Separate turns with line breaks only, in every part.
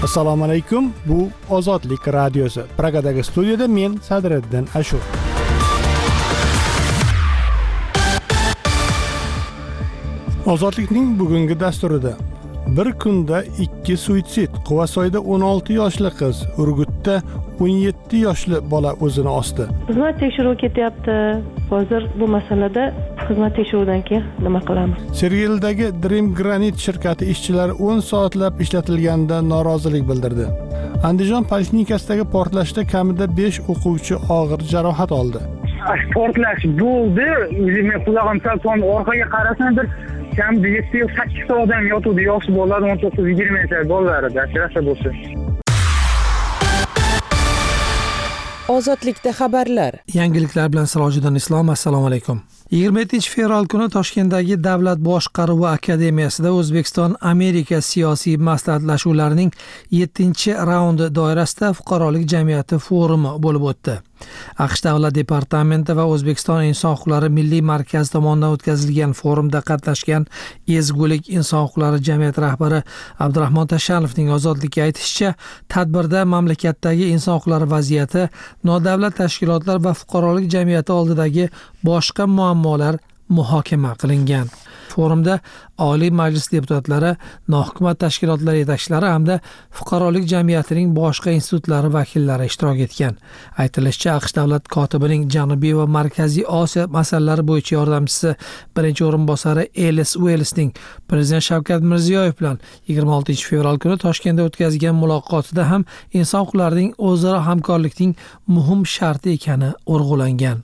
Assalomu alaykum. Bu Ozodlik radiosi. Pragadagi studiyada men Sadriddin Ashur. Ozodlikning bugungi dasturida bir kunda 2 suitsid, Quvasoyda 16 yoshli qiz, Urgutda 17 yoshli bola o'zini osdi.
Xizmat tekshiruvi ketyapti. Hozir bu masalada xizmat tekshiruvidan keyin nima qilamiz?
Sergelidagi Dream Granite shirkati ishchilari 10 soatlab ishlatilganida norozilik bildirdi. Andijon poliklinikasidagi portlashda kamida 5 o'quvchi og'ir jarohat oldi.
Portlash bo'ldi. Men qulog'imdan orqaga qarasam bir kamida 7-8 ta odam yotuvdi. Yosh bolalar 19-20 yoshli bolalar edi. Rosa bo'lsa.
Ozodlikda xabarlar.
Yangiliklar bilan Sirojiddin Islom. Assalomu alaykum. 27-fevral kuni Toshkentdagi Davlat boshqaruvi akademiyasida O'zbekiston-Amerika siyosiy maslahatlashuvlarining 7-raundi doirasida fuqarolik jamiyati forumi bo'lib o'tdi. AQSh Davlat departamenti va O'zbekiston inson huquqlari milliy markazi tomonidan o'tkazilgan forumda qatnashgan Ezgulik inson huquqlari jamiyati rahbari Abdurahmon Tashanovning Ozodlikka aytishicha, tadbirda mamlakatdagi inson huquqlari vaziyati, nodavlat tashkilotlar va fuqarolik jamiyati oldidagi boshqa muammolar muhokama qilingan. Forumda Oliy Majlis deputatlari, nohukumat tashkilotlari yetakchilari hamda fuqarolik jamiyatining boshqa institutlari vakillari ishtirok etgan. Aytilishicha, AQSh davlat kotibining Janubiy va Markaziy Osiyo masalalari bo'yicha yordamchisi birinchi o'rinbosari Elis Uelsning Prezident Shavkat Mirziyoyev bilan 26-fevral kuni Toshkentda o'tkazgan muloqotida ham inson huquqlarining o'zaro hamkorlikning muhim sharti ekani urg'ulangan.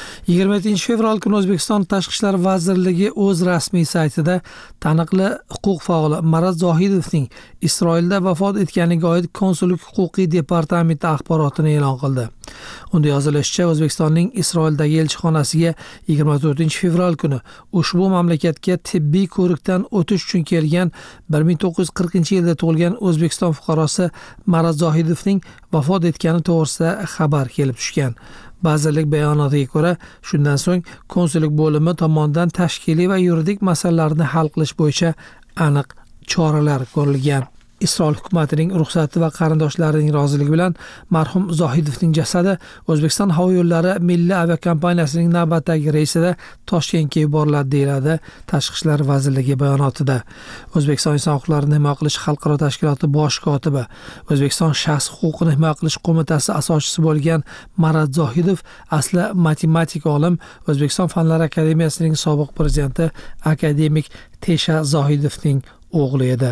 27-fevral kuni O'zbekiston Tashqi ishlar vazirligi o'z rasmiy saytida taniqli huquq faoli Marat Zohidovning Isroilda vafot etganiga oid konsullik huquqiy departamenti axborotini e'lon qildi. Unda yozilishicha, O'zbekistonning Isroildagi elchixonasiga 24-fevral kuni ushbu mamlakatga tibbiy ko'rikdan o'tish uchun kelgan 1940-yilda tug'ilgan O'zbekiston fuqarosi Marat Zohidovning vafot etgani to'g'risida xabar kelib tushgan. Vazirlik bayonotiga ko'ra, shundan so'ng konsullik bo'limi tomonidan tashkiliy va yuridik masalalarni hal qilish bo'yicha aniq choralar ko'rilgan. Isroil hukumatining ruxsati va qarindoshlarining roziligi bilan marhum Zohidovning jasadi O'zbekiston havo yo'llari milliy aviakompaniyasining navbatdagi reysida Toshkentga yuboriladi, deyiladi Tashqi ishlar vazirligi bayonotida. O'zbekiston inson huquqlarini himoya qilish xalqaro tashkiloti bosh kotibi, O'zbekiston shaxs huquqini himoya qilish qo'mitasi asoschisi bo'lgan Marat Zohidov asli matematik olim, O'zbekiston Fanlar akademiyasining sobiq prezidenti akademik Tesha Zohidovning o'g'li edi.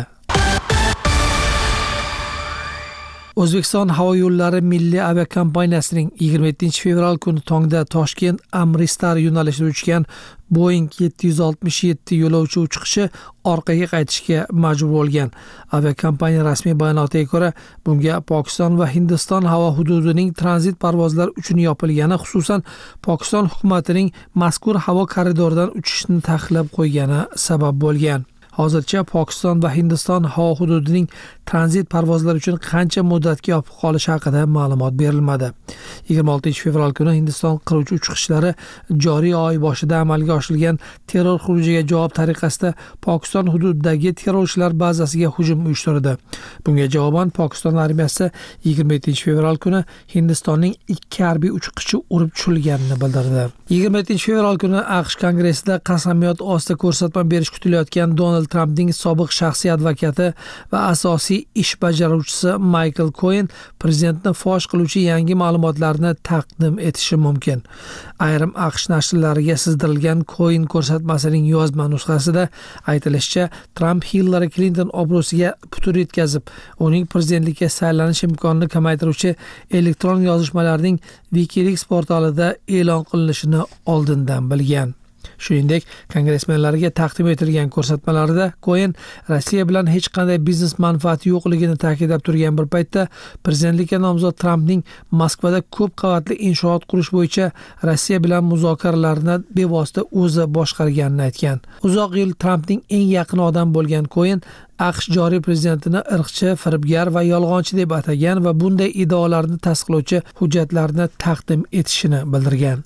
O'zbekiston havo yo'llari milliy aviakompaniyasining 27-fevral kuni tongda Toshkent Amristar yo'nalishida uchgan Boeing 767 yo'lovchi uchishi orqaga qaytishga majbur bo'lgan. Aviakompaniya rasmiy bayonotiga ko'ra, bunga Pokiston va Hindiston havo hududining tranzit parvozlari uchun yopilgani, xususan Pokiston hukumatining mazkur havo koridoridan uchishni taqiqlab qo'ygani sabab bo'lgan. Hozircha Pokiston va Hindiston havo hududining tranzit parvozlari uchun qancha muddatga yopib qolishi haqida ma'lumot berilmadi. 26-fevral kuni Hindiston qiruvchi uchqishlari joriy oy boshida amalga oshirilgan terror xurujiga javob tariqasida Pokiston hududidagi terrorchilar bazasiga hujum uyushtirdi. Bunga javoban Pokiston armiyasi 27-fevral kuni Hindistonning 2 harbiy uchqichi urib tushirilganini bildirdi. 27-fevral kuni AQSh kongressida qasamyod ostida ko'rsatma berish kutilayotgan Donald Trumpning sobiq shaxsiy advokati va asosiy ish bajaruvchisi Michael Cohen prezidentni fosh qiluvchi yangi ma'lumotlarni taqdim etishi mumkin. Ayrim AQSh nashrlariga sizdirilgan Cohen ko'rsatmasining yozma nusxasida aytilishicha, Trump Hillary Clinton obro'siga putur yetkazib, uning prezidentlikka saylanish imkonini kamaytiruvchi elektron yozishmalarning WikiLeaks portalida e'lon qilinishini oldindan bilgan. Shuningdek, kongressmenlarga taqdim etilgan ko'rsatmalarida Cohen Rossiya bilan hech qanday biznes manfaati yo'qligini ta'kidlab turgan bir paytda prezidentlikka nomzod Trumpning Moskvada ko'p qavatli inshoot qurish bo'yicha Rossiya bilan muzokaralarni bevosita o'zi boshqarganini aytgan. Uzoq yil Trumpning eng yaqin odam bo'lgan Cohen AQSh joriy prezidentini irqchi, firibgar va yolg'onchi deb atagan va bunday iddaolarni tasdiqlovchi hujjatlarni taqdim etishini bildirgan.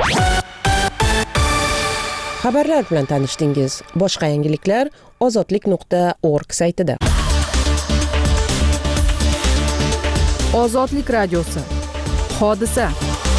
Xabarlar bilan tanishdingiz. Boshqa yangiliklar ozodlik.org saytida. Ozodlik radiosi. Hodisa.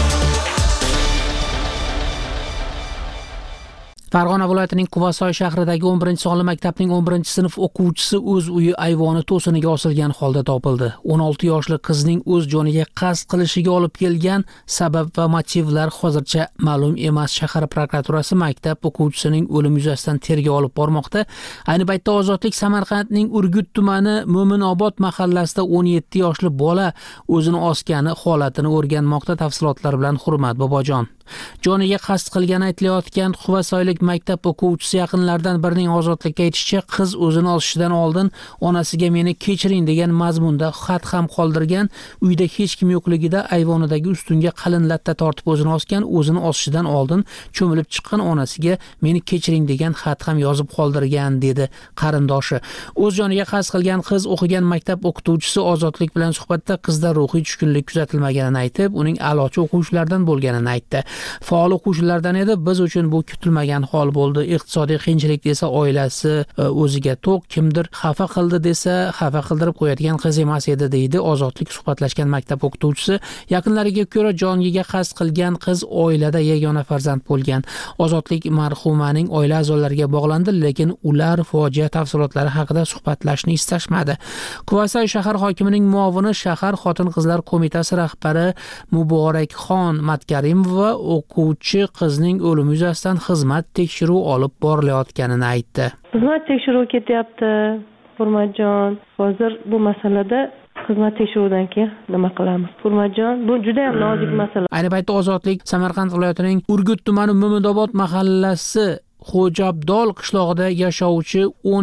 Farg'ona viloyatining Quvasoy shahridagi 11-sonli maktabning 11-sinf o'quvchisi o'z uyi ayvoni to'siniga osilgan holda topildi. 16 yoshli qizning o'z joniga qasd qilishiga olib kelgan sabab va motivlar hozircha ma'lum emas. Shahar prokuraturasi maktab o'quvchisining o'limi yuzasidan tergov olib bormoqda. Ayni paytda Ozodlik Samarqandning Urgut tumani Mo'minobod mahallasida 17 yoshli bola o'zini osgani holatini o'rganmoqda. Tafsilotlar bilan Hurmat Bobojon. Joniga qasd qilgani aytilayotgan Quvasoylik maktab o'quvchisi yaqinlaridan birining Ozodlikka aytishicha, qiz o'zini osishidan oldin onasiga meni kechiring degan mazmunda xat ham qoldirgan. Uyda hech kim yo'qligida ayvonidagi ustunga qalin latta tortib o'zini osgan. O'zini osishidan oldin cho'milib chiqqan onasiga meni kechiring degan xat ham yozib qoldirgan, dedi qarindoshi. O'z joniga qasd qilgan qiz o'qigan maktab o'qituvchisi Ozodlik bilan suhbatda qizda ruhiy tushkunlik kuzatilmaganini aytib, uning a'lochi o'quvchilardan bo'lganini aytdi. Faol o'quvchilardan edi, biz uchun bu kutilmagan hol bo'ldi. Iqtisodiy qiyinchilik desa oilasi o'ziga to'q, kimdir xafa qildi desa xafa qildirib qo'yadigan qiz emas edi, deydi Ozodlik suhbatlashgan maktab o'qituvchisi. Yaqinlariga ko'ra joniga qasd qilgan qiz oilada yagona farzand bo'lgan. Ozodlik marhumaning oila a'zolariga bog'landi, lekin ular fojia tafsilotlari haqida suhbatlashni istashmadi. Quvasoy shahar hokimining muovini, shahar xotin-qizlar qo'mitasi rahbari Muborakxon Matkarimova o'quvchi qizning o'limi yuzasidan xizmat tekshiruv olib borilayotganini aytdi.
Xizmat tekshiruvi ketyapti, Hurmatjon. Hozir bu masalada xizmat tekshiruvidan keyin nima qilamiz? Hurmatjon, bu juda ham nozik masala.
Ayni paytda Ozodlik Samarqand viloyatining Urgut tumani Mo'minobod mahallasi Xo'jabdol qishlog'ida yashovchi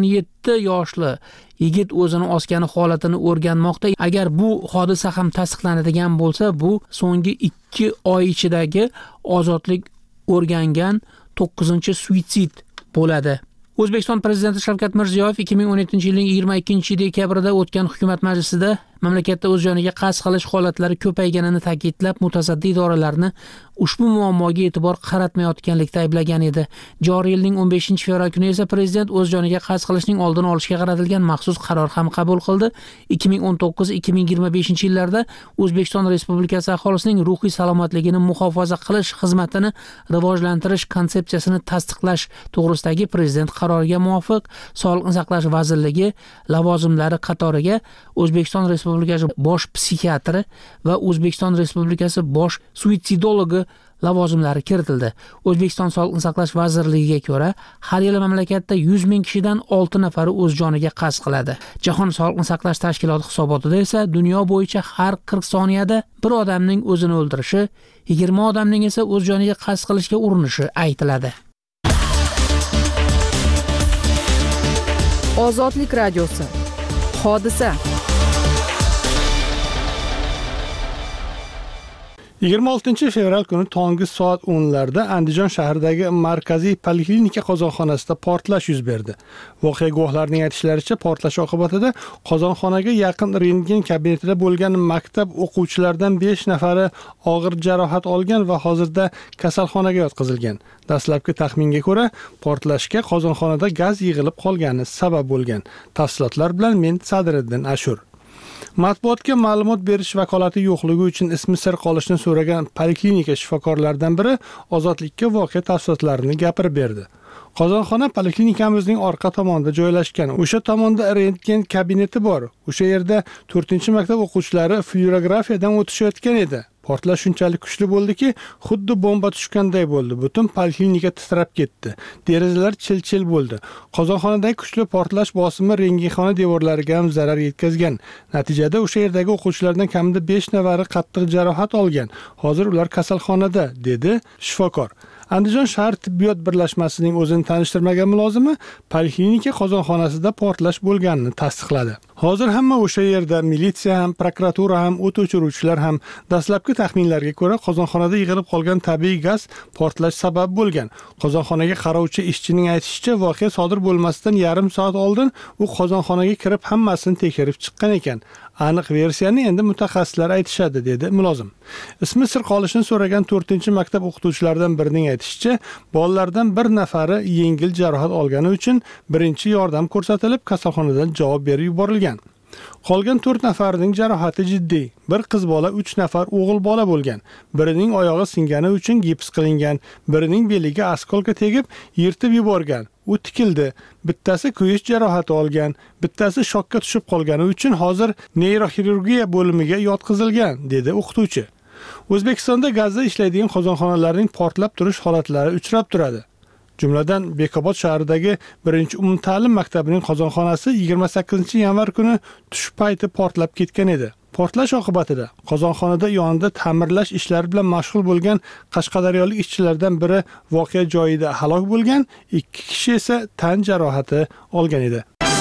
17 yoshli yigit o'zini osgani holatini o'rganmoqda. Agar bu hodisa ham tasdiqlanadigan bo'lsa, bu so'nggi 2 oy ichidagi Ozodlik o'rgangan 9-suitsid bo'ladi. O'zbekiston Prezidenti Shavkat Mirziyoyev 2017-yilning 22-dekabrida o'tgan hukumat majlisida mamlakatda o'z joniga qasd qilish holatlari ko'payganini ta'kidlab, mutasaddi idoralarni ushbu muammoga e'tibor qaratmayotganlikda ayblagan edi. Joriy yilning 15-fevral kuni esa Prezident o'z joniga qasd qilishning oldini olishga qaratilgan maxsus qaror ham qabul qildi. 2019-2025 yillarda O'zbekiston Respublikasi aholisining ruhiy salomatligini muhofaza qilish xizmatini rivojlantirish konsepsiyasini tasdiqlash to'g'risidagi Prezident qaroriga muvofiq Sog'liqni saqlash vazirligi lavozimlari qatoriga O'zbekiston Respublikasi bosh psixiatri va O'zbekiston Respublikasi bosh suitsidologi lavozimlari kiritildi. O'zbekiston Sog'liqni saqlash vazirligiga ko'ra, har yili mamlakatda 100 ming kishidan 6 nafari o'z joniga qasd qiladi. Jahon Sog'liqni saqlash tashkiloti hisobotida esa dunyo bo'yicha har 40 soniyada bir odamning o'zini o'ldirishi, 20 odamning esa o'z joniga qasd qilishga urinishi aytiladi.
Ozodlik radiosi. Hodisa.
26-fevral kuni tongi soat 10larda Andijon shahridagi markaziy poliklinika qozonxonasida portlash yuz berdi. Voqea guvohlarining aytishlaricha, portlash oqibatida qozonxonaga yaqin rentgen kabinetida bo'lgan maktab o'quvchilaridan 5 nafari og'ir jarohat olgan va hozirda kasalxonaga yotqizilgan. Dastlabki taxminga ko'ra, portlashga qozonxonada gaz yig'ilib qolgani sabab bo'lgan. Tafsilotlar bilan men Sadriddin Ashur. Matbuotga ma'lumot berish vakolati yo'qligi uchun ismi sir qolishni so'ragan poliklinika shifokorlaridan biri Ozodlikka voqea tafsilotlarini gapirib berdi. Qozonxona poliklinikamizning orqa tomonida joylashgan. O'sha tomonda rentgen kabineti bor. O'sha yerda 4-maktab o'quvchilari fluorografiyadan o'tishayotgan edi. Portlash shunchalik kuchli bo'ldiki, xuddi bomba tushganday bo'ldi. Butun poliklinika titrab ketdi. Derazalar chil-chil bo'ldi. Qozonxonadagi kuchli portlash bosimi rentgenxona devorlariga ham zarar yetkazgan. Natijada o'sha yerdagi o'quvchilardan kamida 5 nafari qattiq jarohat olgan. Hozir ular kasalxonada, dedi shifokor. Andijon shahar tibbiyot birlashmasining o'zini tanishtirmagan mulozimi poliklinika qozonxonasida portlash bo'lganini tasdiqladi. Hozir hamma o'sha yerda, militsiya ham, prokuratura ham, o't o'chiruvchilar ham. Dastlabki taxminlarga ko'ra, qozonxonada yig'ilib qolgan tabiiy gaz portlash sabab bo'lgan. Qozonxonaga qarovchi ishchining aytishicha, voqea sodir bo'lmasidan yarim soat oldin u qozonxonaga kirib hammasini tekshirib chiqqan ekan. Aniq versiyani endi mutaxassislar aytishadi, dedi mulozim. Ismi sir qolishini so'ragan 4-maktab o'qituvchilaridan birining aytishicha, bolalardan bir nafari yengil jarohat olgani uchun birinchi yordam ko'rsatilib, kasalxonadan javob berib yuborilgan. Qolgan 4 nafarning jarohati jiddiy. Bir qiz bola, 3 nafar o'g'il bola bo'lgan. Birining oyog'i singani uchun gips qilingan, birining beliga askolka tegib, yirtib yuborgan. U tikildi. Bittasi kuyish jarohati olgan, bittasi shokka tushib qolgani uchun hozir neyroxirurgiya bo'limiga yotqizilgan, dedi o'qituvchi. O'zbekistonda gazda ishlaydigan qozonxonalarning portlab turish holatlari uchrab turadi. Jumladan Bekobod shahridagi 1-umumta'lim maktabining qozonxonasi 28-yanvar kuni tush payti portlab ketgan edi. Portlash oqibatida qozonxonada yonida ta'mirlash ishlari bilan mashg'ul bo'lgan qashqadaryolik ishchilardan biri voqea joyida halok bo'lgan, 2 kishi esa tan jarohati olgan edi.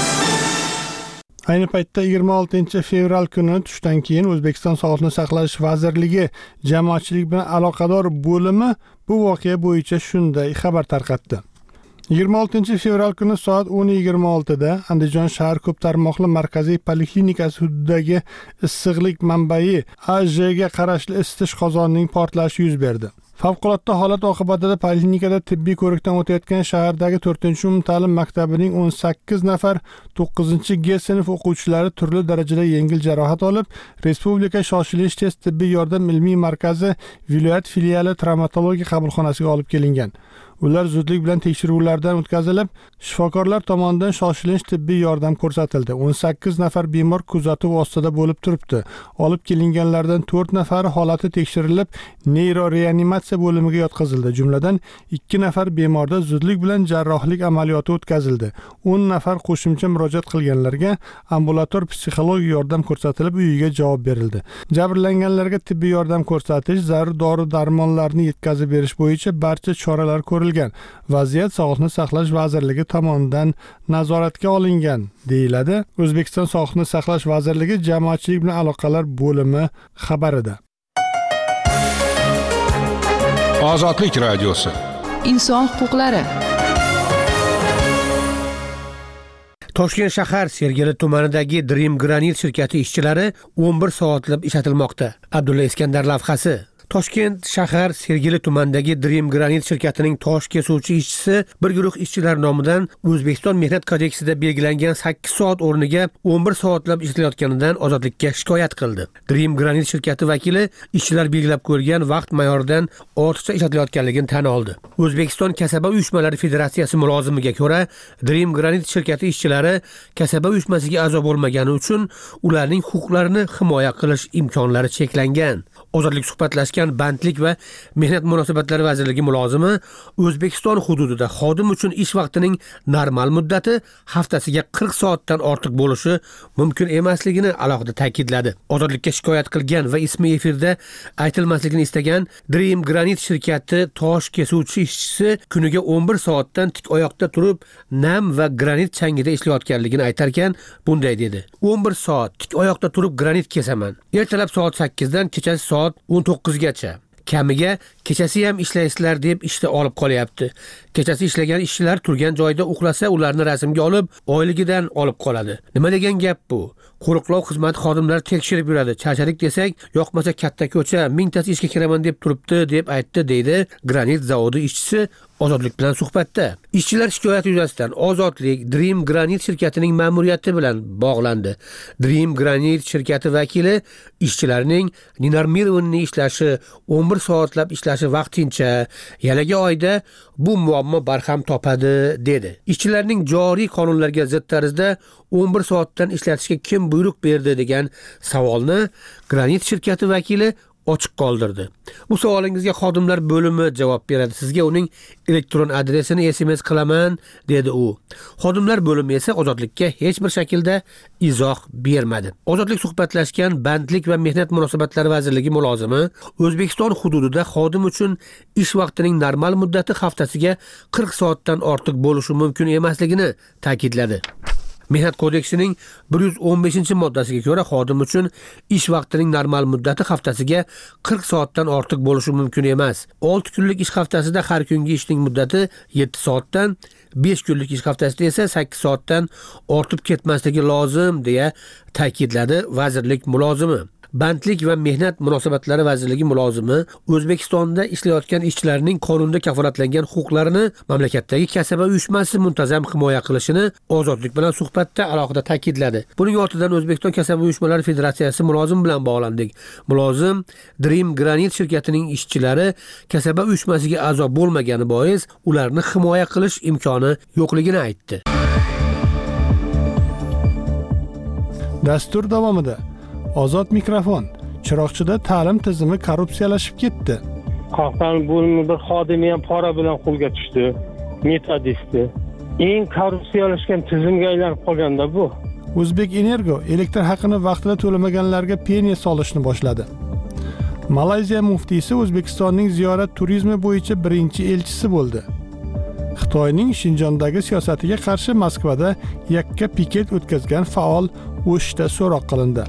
Ayni paytda 26-fevral kuni tushdan keyin O'zbekiston Sog'liqni saqlash vazirligi jamoatchilik bilan aloqador bo'limi bu voqea bo'yicha shunday xabar tarqatdi. 26-fevral kuni soat 10:26 da Andijon shahar ko'p tarmoqli markaziy poliklinikasi hududidagi issiqlik manbai AJ ga qarashli isitish qozonining portlashi yuz berdi. Favqulodda holat oqibatida poliklinikada tibbiy ko'rikdan o'tayotgan shahardagi 4-umumta'lim maktabining 18 nafar 9G sinf o'quvchilari turli darajada yengil jarohat olib, Respublika shoshilinch tez tibbiy yordam ilmiy markazi viloyat filiali travmatologiya qabulxonasiga olib kelingan. Ular zudlik bilan tekshiruvlardan o'tkazilib, shifokorlar tomonidan shoshilinch tibbiy yordam ko'rsatildi. 18 nafar bemor kuzatuv ostida bo'lib turibdi. Olib kelinganlardan 4 nafari holati tekshirilib, neyroreanimatsiya bo'limiga yotqizildi. Jumladan 2 nafar bemorda zudlik bilan jarrohlik amaliyoti o'tkazildi. 10 nafar qo'shimcha murojaat qilganlarga ambulator psixologik yordam ko'rsatilib, uyiga javob berildi. Jabrlanganlarga tibbiy yordam ko'rsatish, zarur dori-darmonlarni yetkazib berish bo'yicha barcha choralar ko'rilgan. Vaziyat Sog'liqni saqlash vazirligi tomonidan nazoratga olingan, deyiladi O'zbekiston Sog'liqni saqlash vazirligi jamoatchilik bilan aloqalar bo'limi xabarida.
Ozodlik radiosi.
Inson huquqlari.
Toshkent shahar Sergeli tumanidagi Dream Granit shirkati ishchilari 11 soatlab ishlatilmoqda. Abdulla Iskandar lavhasi. Toshkent shahar Sergeli tumanidagi Dream Granit shirkatining tosh kesuvchi ishchisi bir guruh ishchilar nomidan O'zbekiston Mehnat kodeksida belgilangan 8 soat o'rniga 11 soatlab ishlatilayotganidan ozodlikka shikoyat qildi. Dream Granit shirkati vakili ishchilar belgilab ko'rgan vaqt mayoridan ortiqcha ishlatilayotganligini tan oldi. O'zbekiston Kasaba uyushmalari federatsiyasi mulozimiga ko'ra, Dream Granit shirkati ishchilari kasaba uyushmasiga a'zo bo'lmagani uchun ularning huquqlarini himoya qilish imkonlari cheklangan. Ozodlik suhbatlashgan Bandlik va Mehnat munosabatlari vazirligi mulozimi O'zbekiston hududida xodim uchun ish vaqtining normal muddati haftasiga 40 soatdan ortiq bo'lishi mumkin emasligini alohida ta'kidladi. Ozodlikka shikoyat qilgan va ismi efirda aytilmasligini istagan Dream Granit shirkati tosh kesuvchi ishchisi kuniga 11 soatdan tik oyoqda turib, nam va granit changida ishlayotganligini aytarkan, bunday dedi: 11 soat tik oyoqda turib granit kesaman. Ertalab soat 8 dan kechasi soat 19 gacha. Kamiga kechasi ham ishlaysizlar deb ishda olib qolyapti. Kechasi ishlagan ishchilar turgan joyda uxlasa, ularni rasmga olib, oyligidan olib qoladi. Nima degan gap bu? Qo'riqlov xizmati xodimlari tekshirib yuradi. Charchadik desak, yoqmasa katta ko'cha, mingtasi ishga kiraman deb turibdi, deb aytdi, deydi Granit zavodi ishchisi Ozodlik bilan suhbatda. Ishchilar shikoyati yuzasidan Ozodlik Dream Granit shirkatining ma'muriyati bilan bog'landi. Dream Granit shirkati vakili ishchilarning normirованный ishlashi, 11 soatlab ishlashi vaqtincha, yalaga oyda bu muammo barham topadi, dedi. Ishchilarning joriy qonunlarga zid tarzda 11 soatdan ishlatishga kim buyruq berdi degan savolni Granit shirkati vakili ochiq qoldirdi. Bu savolingizga xodimlar bo'limi javob beradi. Sizga uning elektron adresini SMS qilaman, dedi u. Xodimlar bo'limi esa Ozodlikka hech bir shaklda izoh bermadi. Ozodlik suhbatlashgan Bandlik va Mehnat munosabatlari vazirligi mulozimi O'zbekiston hududida xodim uchun ish vaqtining normal muddati haftasiga 40 soatdan ortiq bo'lishi mumkin emasligini ta'kidladi. Mehnat kodeksining 115-moddasiga ko'ra xodim uchun ish vaqtining normal muddati haftasiga 40 soatdan ortiq bo'lishi mumkin emas. 6 kunlik ish haftasida har kungi ishning muddati 7 soatdan, 5 kunlik ish haftasida esa 8 soatdan ortib ketmasligi lozim, deya ta'kidladi vazirlik mulozimi. Bandlik va mehnat munosabatlari vazirligi mulozimi O'zbekistonda ishlayotgan ishchilarning qonunda kafolatlangan huquqlarini mamlakatdagi kasaba uyushmasi muntazam himoya qilishini Ozodlik bilan suhbatda alohida ta'kidladi. Buning ortidan O'zbekiston kasaba uyushmalari federatsiyasi mulozim bilan bog'landik. Mulozim Dream Granit shirkatining ishchilari kasaba uyushmasiga a'zo bo'lmagani bois ularni himoya qilish imkoni yo'qligini aytdi.
Dastur davomida Ozod mikrofon. Chiroqchida ta'lim tizimi korrupsiyalashib ketdi.
Qahtan bo'limi bir xodimi ham pora bilan qo'lga tushdi. Metodisti. Eng korrupsiyalashgan tizimga aylanib qolganda bu.
O'zbek Energo elektr haqini vaqtida to'lamaganlarga penya solishni boshladi. Malayziya muftiysi O'zbekistonning ziyorat turizmi bo'yicha birinchi elchisi bo'ldi. Xitoyning Shinjondagi siyosatiga qarshi Moskvada yakka piket o'tkazgan faol o'shda so'roq qilindi.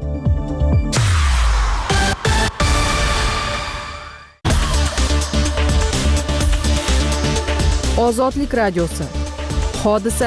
Ozodlik radiosi. Hodisa.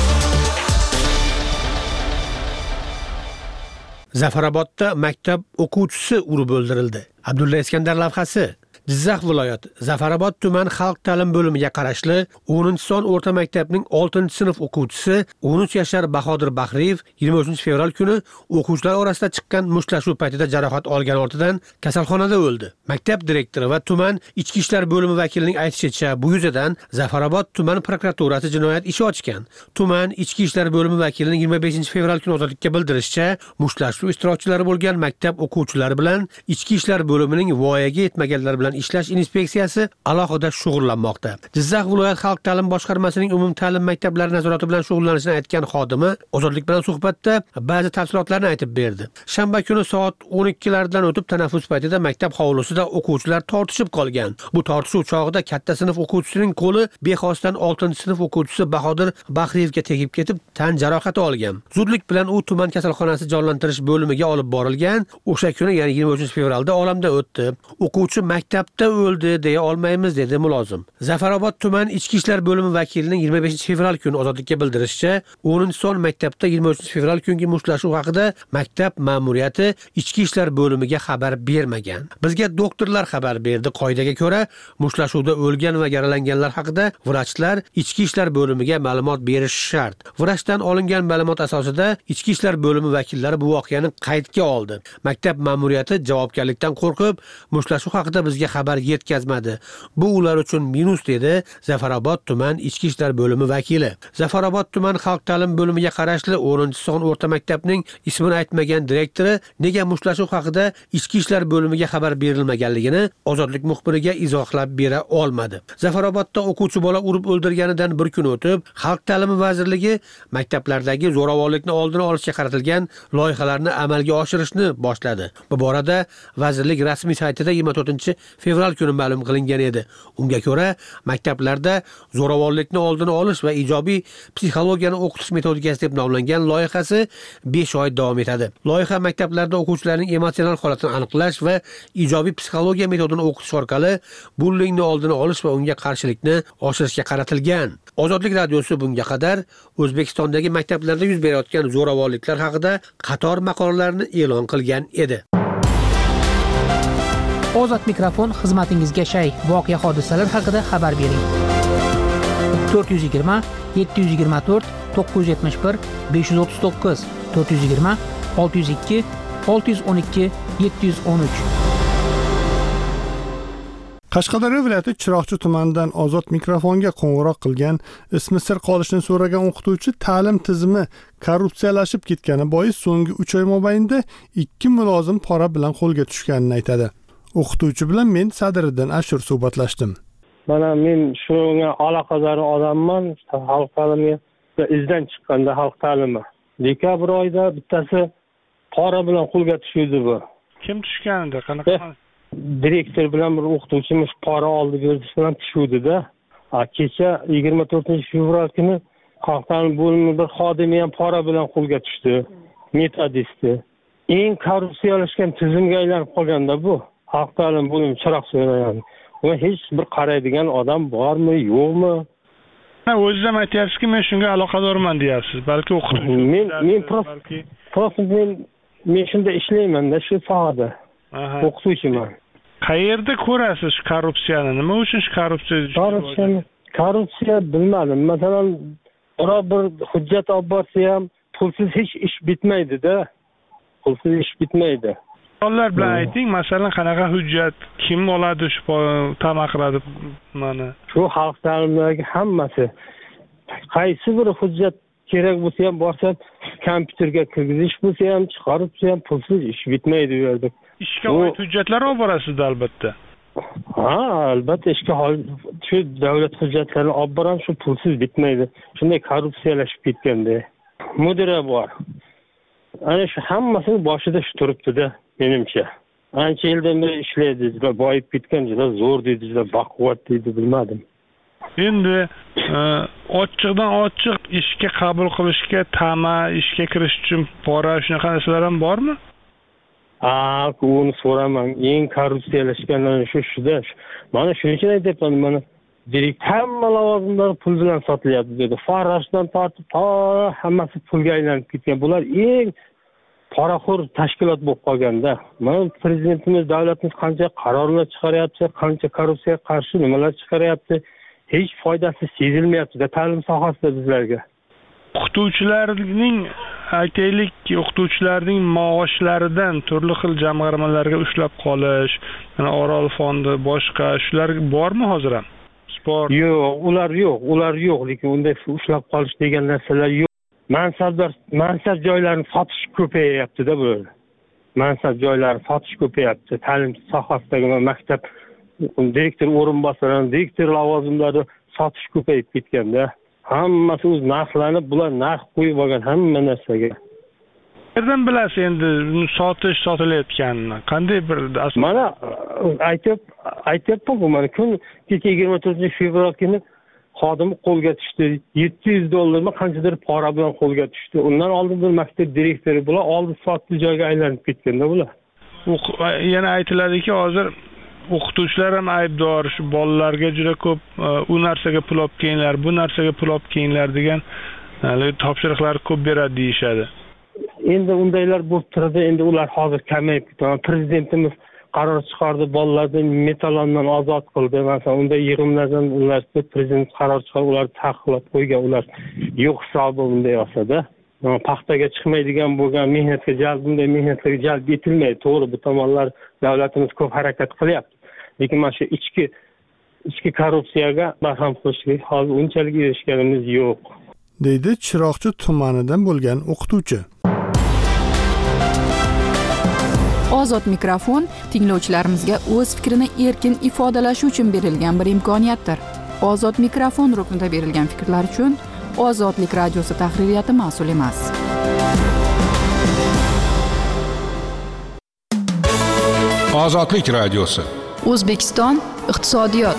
Zafarobodda maktab o'quvchisi urib o'ldirildi. Abdulla Iskandar lavhasi. Jizzax viloyati Zafarobod tuman xalq ta'lim bo'limiga qarashli 10-son o'rta maktabning 6-sinf o'quvchisi 13 yashar Bahodir Bahriyev 23-fevral kuni o'quvchilar orasida chiqqan mushtlashuv paytida jarohat olgan ortidan kasalxonada o'ldi. Maktab direktori va tuman ichki ishlar bo'limi vakilining aytishicha, bu yuzadan Zafarobod tuman prokuraturasi jinoyat ishi ochgan. Tuman ichki ishlar bo'limi vakilining 25-fevral kuni ozodlikka bildirishicha, mushtlashuv ishtirokchilari bo'lgan maktab o'quvchilari bilan ichki ishlar bo'limining voyaga yetmaganlar bilan ishlash inspeksiyasi alohida shug'ullanmoqda. Jizzax viloyat xalq ta'lim boshqarmasining umum ta'lim maktablari nazorati bilan shug'ullanishini aytgan xodimi Ozodlik bilan suhbatda ba'zi tafsilotlarni aytib berdi. Shanba kuni soat 12lardan o'tib tanaffus paytida maktab hovlisida o'quvchilar tortishib qolgan. Bu tortishuv chog'ida katta sinf o'quvchisining qo'li bexosdan 6-sinf o'quvchisi Bahodir Bahriyevga tegib ketib, tan jarohati olgan. Zudlik bilan u tuman kasalxonasi jonlantirish bo'limiga olib borilgan. O'sha kuni, ya'ni 23-fevralda olamdan o'tdi. O'quvchi maktabda o'ldi deya olmaymiz, dedi mulozim. Zafarobod tuman ichki ishlar bo'limi vakilining 25-fevral kuni ozodlikka bildirishicha, 10-son maktabda 23-fevral kungi mushtlashuv haqida maktab ma'muriyati ichki ishlar bo'limiga xabar bermagan. Bizga doktorlar xabar berdi. Qoidaga ko'ra, mushtashuvda o'lgan va yaralanganlar haqida vrachlar ichki ishlar bo'limiga ma'lumot berishi shart. Vrachdan olingan ma'lumot asosida ichki ishlar bo'limi vakillari bu voqeani qaydga oldi. Maktab ma'muriyati javobgarlikdan qo'rqib, mushtlashuv haqida bizga xabar yetkazmadi. Bu ular uchun minus, dedi Zafarobod tuman ichki ishlar bo'limi vakili. Zafarobod tuman xalq ta'lim bo'limiga qarashli 10-son o'rta maktabning ismini aytmagan direktori nega mushtlashuv haqida ichki ishlar bo'limiga xabar berilmaganligini Ozodlik muxbiriga izohlab bera olmadi. Zafarobodda o'quvchi bola urib o'ldirganidan bir kun o'tib, Xalq ta'limi vazirligi maktablardagi zo'ravonlikni oldini olishga qaratilgan loyihalarni amalga oshirishni boshladi. Bu borada vazirlik rasmiy saytida 24-fevral kuni ma'lum qilingan edi. Unga ko'ra, maktablarda zo'ravonlikni oldini olish va ijobiy psixologiyani o'qitish metodikasi deb nomlangan loyihasi 5 oy davom etadi. Loyiha maktablarda o'quvchilarning emotsional holatini aniqlash va ijobiy psixologiya metodini o'qitish orqali bullingni oldini olish va unga qarshilikni oshirishga qaratilgan. Ozodlik radiosi bunga qadar O'zbekistondagi maktablarda yuz berayotgan zo'ravonliklar haqida qator maqolalarni e'lon qilgan edi.
Ozod mikrofon xizmatingizga shay. Voqea hodisalar haqida xabar bering. 420 724 971 539 420 602 612 713.
Qashqadaryo viloyati Chiroqchi tumanidan Ozod mikrofonga qo'ng'iroq qilgan, ismi sir qolishini so'ragan o'qituvchi ta'lim tizimi korrupsiyalashib ketgani bois so'nggi 3 oy mobaynida 2 mulozim pora bilan qo'lga tushganini aytadi. O'qituvchi bilan men Sadriddin Ashur suhbatlashdim.
Mana men shunga aloqador odamman, xalq ta'limiga izdan chiqqanda xalq ta'limi. Dekabr oyida bittasi pora bilan qo'lga tushdi bu.
Kim tushgandi? Qanaqa?
Direktor bilan bir o'qituvchimiz pora oldi berdi bilan tushuvdi-da. Kecha 24-fevral kuni xalq ta'limi bo'limi bir xodimi ham pora bilan qo'lga tushdi. Metodisti. Eng korrupsiyalashgan tizimga aylanib qolganda bu. Xalq ta'limi bo'limi chiroq so'rayapti. Buna hech bir qaraydigan odam bormi, yo'qmi?
Ha, o'zingiz ham aytyapsizki, men shunga aloqadorman deyapsiz. Balki o'qituvchi.
Men Men shunda ishlayman-da shu sohada. O'qituvchiman.
Qayerda ko'rasiz korrupsiyani? Nima uchun
korrupsiya bilmadim. Masalan, biror bir hujjat olib borsa ham pulsiz hech ish bitmaydi-da. Pulsiz ish bitmaydi.
Onlar bilan ayting, masalan, qanaqa hujjat, kim oladi shu tama qiladi mana?
Shu xalq ta'limidagi hammasi. Qaysi bir hujjat kerak bo'lsa ham borsa, kompyuterga kirgizish bo'lsa ham, chiqarib ham pulsiz ish bitmaydi bu yerda.
Ishga oid hujjatlar olib borasiz albatta.
Ha, albatta ishga shu davlat hujjatlarini olib boram, shu pulsiz bitmaydi. Shunday korrupsiyalashib ketganda. Mudira bor. Ana shu hammasini boshida shu turibdi-da, menimcha. Ancha yildan beri ishlaydi, juda boyib ketgan, juda zo'r deydi, juda baquvvat deydi, bilmadim.
Endi ochiqdan ochiq ishga qabul qilishga, ishga kirish uchun pora shunaqa narsalar ham bormi?
Uni so'raman. Eng korrupsiyalashganlar shuda. Mana shuning uchun aytyapman, mana hamma lavozimlar pul bilan sotilyapti dedi. Farroshdan tortib hammasi pulga aylanib ketgan. Bular eng poraxo'r tashkilot bo'lib qolganda. Mana prezidentimiz, davlatimiz qancha qarorlar chiqaryapti, qancha korrupsiyaga qarshi nimalar chiqaryapti, hech foydasi sezilmayapti-da ta'lim sohasida bizlarga.
O'qituvchilarning aytaylik, o'qituvchilarning maoshlaridan turli xil jamg'armalarga ushlab qolish, mana Orol fondi, boshqa shular bormi hozir ham? Sport.
Yo'q, ular yo'q, lekin unday ushlab qolish degan narsalar yo'q. Mansab joylarini sotish ko'payapti-da bu. Mansab joylarini sotish ko'payapti. Ta'lim sohasidagi maktab direktor o'rinbosari, direktor lavozimlari sotish ko'payib ketganda. Hammasi o'z narxlanib, bular narx qo'yib olgan hamma narsaga.
Qayerdan bilasiz endi sotilayotganini? Qanday bir
mana aytyapman-ku, mana kun kecha 24-fevral kuni xodim qo'lga tushdi. $700 qanchadir pora bilan qo'lga tushdi. Undan oldin bir maktab direktori bular oldi sotdi joyga aylanib ketganda bular.
Yana aytiladiki, hozir o'qituvchilar ham aybdor, shu bolalarga juda ko'p u narsaga pul olib kelinglar, bu narsaga pul olib kelinglar degan topshiriqlar ko'p beradi deyishadi.
Endi undaylar bo'lib turadi, endi ular hozir kamayib ketdi. Prezidentimiz qaror chiqardi, bolalarni metalondan ozod qildi. Masalan, unday yig'imlardan ular prezident qaror chiqarib, ular taqiqlab qo'ygan, ular yo'q hisobi bunday olsa-da. Paxtaga chiqmaydigan bo'lgan bunday mehnatlarga jalb etilmaydi. To'g'ri, bu tomonlar davlatimiz ko'p harakat qilyapti. Lekin mana shu ichki korrupsiyaga barham qo'yishga hozir unchalik erishganimiz yo'q.
Deydi Chiroqchi tumanidan bo'lgan o'qituvchi.
Ozod mikrofon tinglovchilarimizga o'z fikrini erkin ifodalashi uchun berilgan bir imkoniyatdir. Ozod mikrofon ruknida berilgan fikrlar uchun Ozodlik radiosi tahririyati mas'ul emas.
Ozodlik radiosi.
O'zbekiston iqtisodiyot.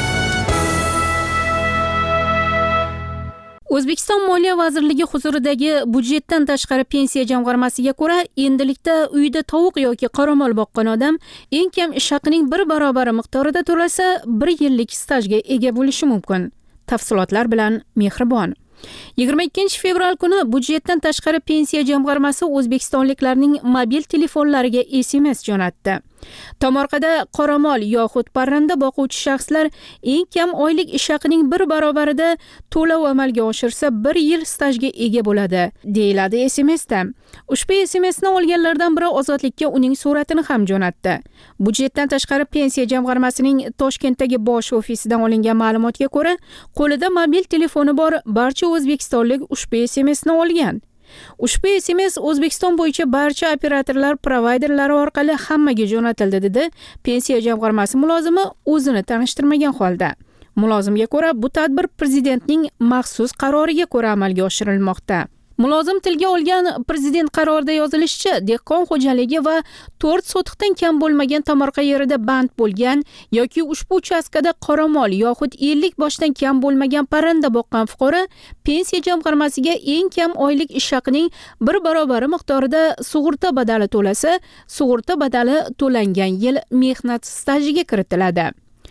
O'zbekiston Moliya vazirligi huzuridagi budjetdan tashqari pensiya jamg'armasiga ko'ra, endilikda uyda tovuq yoki qoramol boqqan odam eng kam ish haqining 1 barobari miqdorida to'lasa, 1 yillik stajga ega bo'lishi mumkin. Tafsilotlar bilan Mehribon. 22 fevral kuni budjetdan tashqari pensiya jamg'armasi o'zbekistonliklarning mobil telefonlariga SMS jo'natdi. Tomorqada qoramol yoxud parranda boquvchi shaxslar eng kam oylik ish haqining 1 barobarida to'lov amalga oshirsa 1 yil stajga ega bo'ladi, deyiladi SMSda. Ushbu SMSni olganlardan biri Ozodlikka uning suratini ham jo'natdi. Budjetdan tashqari pensiya jamg'armasining Toshkentdagi bosh ofisidan olingan ma'lumotga ko'ra, qo'lida mobil telefoni bor barcha o'zbekistonlik ushbu SMSni olgan. Ushbu SMS O'zbekiston bo'yicha barcha operatorlar provayderlari orqali hammaga jo'natildi, dedi pensiya jamg'armasi mulozimi o'zini tanishtirmagan holda. Mulozimga ko'ra, bu tadbir prezidentning maxsus qaroriga ko'ra amalga oshirilmoqda. Mulozim tilga olgan prezident qarorida yozilishicha, dehqon xo'jaligi va 4 sotixdan kam bo'lmagan tomorqa yerida band bo'lgan yoki ushbu uchastkada qoramol yoxud 50 boshdan kam bo'lmagan parranda boqqan fuqaro pensiya jamg'armasiga eng kam oylik ish haqining 1 barobari miqdorida sug'urta badali to'lasa, sug'urta badali to'langan yil mehnat stajiga kiritiladi.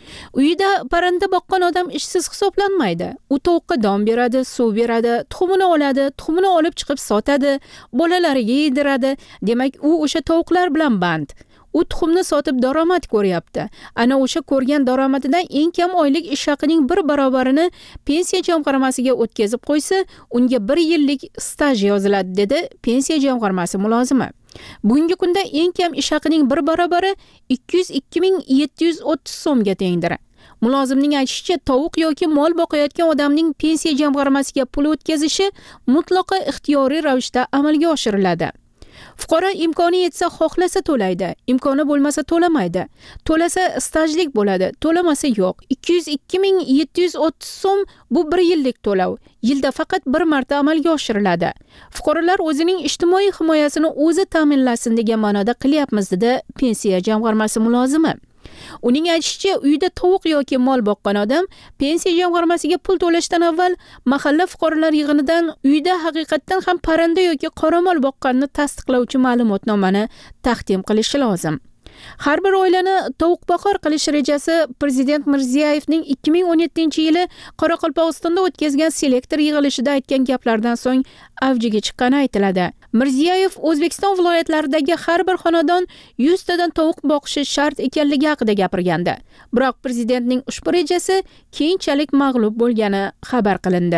Uyida parranda boqqan odam ishsiz hisoblanmaydi. U tovuqqa don beradi, suv beradi, tuxumini oladi, tuxumini olib chiqib sotadi, bolalariga yediradi. Demak, u o'sha tovuqlar bilan band. U tuxumni sotib daromad ko'ryapti. Ana o'sha ko'rgan daromadidan eng kam oylik ish haqining 1 barobarini pensiya jamg'armasiga o'tkazib qo'ysa, unga 1 yillik staj yoziladi, dedi pensiya jamg'armasi mulozimi. Bugungi kunda eng kam ish haqining 1 barobari 202.730 so'mga tengdir. Mulozimning aytishicha, tovuq yoki mol boqayotgan odamning pensiya jamg'armasiga pul o'tkazishi mutlaqo ixtiyoriy ravishda amalga oshiriladi. Fuqaro imkoni yetsa xohlasa to'laydi, imkoni bo'lmasa to'lamaydi. To'lasa stajlik bo'ladi, to'lamasa yo'q. 202.730 so'm bu 1 yillik to'lov. Yilda faqat 1 marta amalga oshiriladi. Fuqarolar o'zining ijtimoiy himoyasini o'zi ta'minlasin degan ma'noda qilyapmiz, dedi pensiya jamg'armasi mulozimi. Uning aytishicha, uyda tovuq yoki mol boqqan odam pensiya jamg'armasiga pul to'lashdan avval mahalla fuqarolar yig'inidan uyda haqiqatdan ham parranda yoki qoramol boqqanini tasdiqlovchi ma'lumotnomani taqdim qilishi lozim. Har bir oilani tovuqboqar qilish rejasi Prezident Mirziyoyevning 2017-yili Qoraqalpog'istonda o'tkazgan selektor yig'ilishida aytgan gaplardan so'ng avjiga chiqqani aytiladi. Mirziyoyev O'zbekiston viloyatlaridagi har bir xonadon 100 tadan tovuq boqishi shart ekanligi haqida gapirgandi. Biroq prezidentning ushbu rejasi keyinchalik mag'lub bo'lgani xabar qilindi.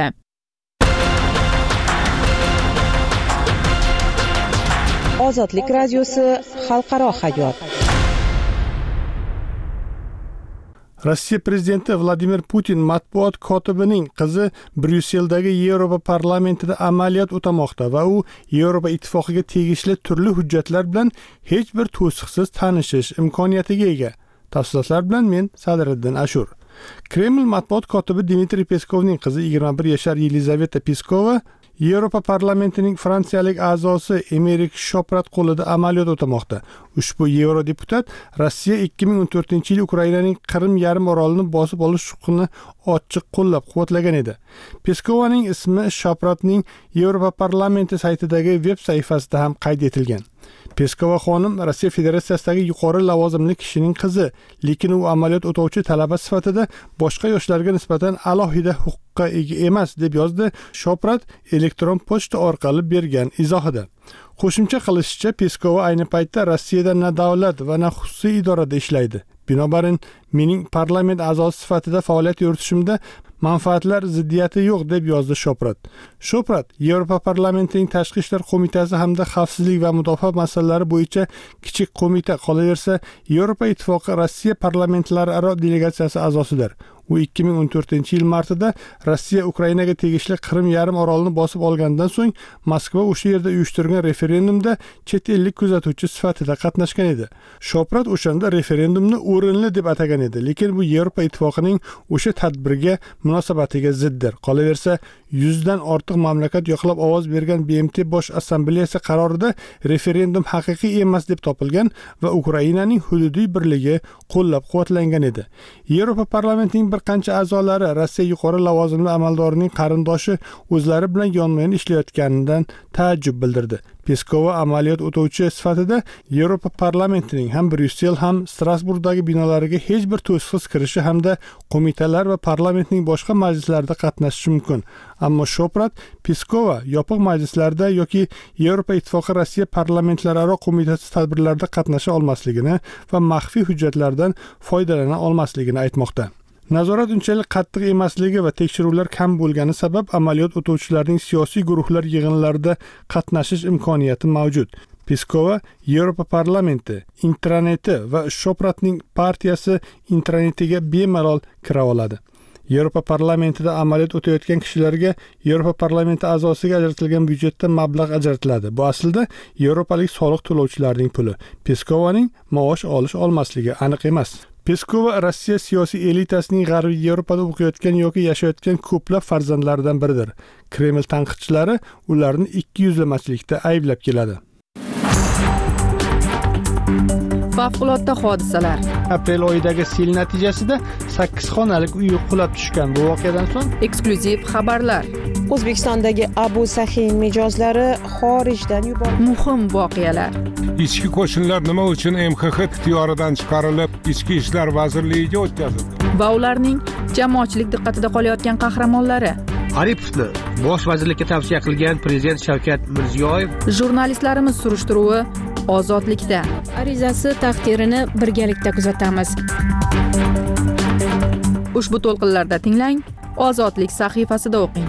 Ozodlik radiosi xalqaro hayot.
Rossiya prezidenti Vladimir Putin matbuot kotibining qizi Bryusseldagi Yevropa parlamentida amaliyot o'tamoqda va u Yevropa ittifoqiga tegishli turli hujjatlar bilan hech bir to'siqsiz tanishish imkoniyatiga ega. Tafsilotlar bilan men Sadriddin Ashur. Kreml matbuot kotibi Dmitriy Peskovning qizi 21 yoshli Yelizaveta Peskova Yevropa parlamentining fransiyalik a'zosi Emerik Shoprat qo'lida amaliyot o'tamoqda. Ushbu yevrodeputat Rossiya 2014-yil Ukrainaning Qrim yarim orolini bosib olish huquqini ochiq qo'llab-quvvatlagan edi. Peskovaning ismi Shopratning Yevropa parlamenti saytidagi veb sahifasida ham qayd etilgan. Peskova xonim Rossiya Federatsiyasidagi yuqori lavozimli kishining qizi, lekin u amaliyot o'tovchi talaba sifatida boshqa yoshlarga nisbatan alohida huquqqa ega emas, deb yozdi Shoprat elektron pochta orqali bergan izohida. Qo'shimcha qilishicha, Peskova ayni paytda Rossiyada na davlat va na xususiy idorada ishlaydi. Binobarin, mening parlament a'zosi sifatida faoliyat yuritishimda manfaatlar ziddiyati yo'q, deb yozdi Shoprat. Shoprat Yevropa parlamentining tashqi ishlar qo'mitasi hamda xavfsizlik va mudofaa masalalari bo'yicha kichik qo'mita, qolaversa Yevropa ittifoqi Rossiya parlamentlararo delegatsiyasi a'zosidir. U 2014-yil martida Rossiya Ukrainaga tegishli Qrim yarim orolini bosib olgandan so'ng Moskva o'sha yerda uyushtirgan referendumda chet ellik kuzatuvchi sifatida qatnashgan edi. Shoprat o'shanda referendumni o'rinli deb atagan edi, lekin bu Yevropa ittifoqining o'sha tadbirga munosabatiga ziddir. Qolaversa, 100 dan ortiq mamlakat yoqlab ovoz bergan BMT bosh assambleyasi qarorida referendum haqiqiy emas deb topilgan va Ukrainaning hududiy birligi qo'llab-quvvatlangan edi. Yevropa parlamentining bir qancha a'zolari Rossiya yuqori lavozimli amaldorining qarindoshi o'zlari bilan yonma-yon ishlayotganidan ta'ajjub bildirdi. Peskova amaliyot o'tovchi sifatida Yevropa parlamentining ham Bryussel ham Strasburgdagi binolariga hech bir to'siqsiz kirishi hamda qo'mitalar va parlamentning boshqa majlislarida qatnashishi mumkin. Ammo Shoprat Peskova yopiq majlislarda yoki Yevropa ittifoqi Rossiya parlamentlararo qo'mitasi tadbirlarida qatnasha olmasligini va maxfiy hujjatlardan foydalana olmasligini aytmoqda. Nazorat unchalik qattiq emasligi va tekshiruvlar kam bo'lgani sabab amaliyot o'tovchilarning siyosiy guruhlar yig'inlarida qatnashish imkoniyati mavjud. Peskova Yevropa parlamenti intraneti va Shopratning partiyasi intranetiga bemalol kira oladi. Yevropa parlamentida amaliyot o'tayotgan kishilarga Yevropa parlamenti a'zosiga ajratilgan byudjetdan mablag' ajratiladi. Bu aslida yevropalik soliq to'lovchilarning puli. Peskovaning maosh olmasligi aniq emas. Peskova Rossiya siyosiy elitasining G'arbiy Yevropada o'qiyotgan yoki yashayotgan ko'plab farzandlaridan biridir. Kreml tanqidchilari ularni ikkiyuzlamachilikda ayblab keladi.
Favqulodda hodisalar.
Aprel oyidagi sel natijasida 8 xonalik uy qulab tushgan. Bu voqeadan so'ng
eksklyuziv xabarlar.
O'zbekistondagi Abu Sahin mijozlari xorijdan yuborildi.
Muhim voqealar.
Ichki qo'shinlar nima uchun MXX ixtiyoridan chiqarilib, Ichki ishlar vazirligiga o'tkazildi?
va ularning jamoatchilik diqqatida qolayotgan qahramonlari.
Aripovni bosh vazirlikka tavsiya qilgan prezident Shavkat Mirziyoyev.
Jurnalistlarimiz surishtiruvi ozodlikda.
Arizasi taqdirini birgalikda kuzatamiz.
Ushbu to'lqinlarda tinglang, Ozodlik sahifasida o'qing.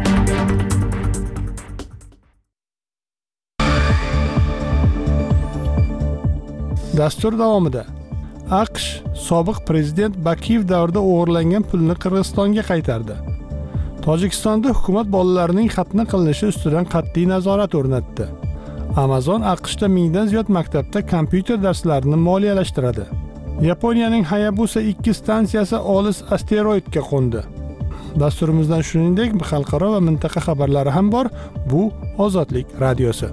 Dastur davomida AQSh sobiq prezident Bakiyev davrida o'g'irlangan pulni Qirg'izistonga qaytardi. Tojikistonda hukumat bolalarining xatna qilinishi ustidan qat'iy nazorat o'rnatdi. Amazon AQShda 1000 dan ziyod maktabda kompyuter darslarini moliyalashtiradi. Yaponiyaning Hayabusa 2 stansiyasi olis asteroidga qo'ndi. Dasturimizdan shuningdek xalqaro va mintaqa xabarlari ham bor. Bu Ozodlik radiosi.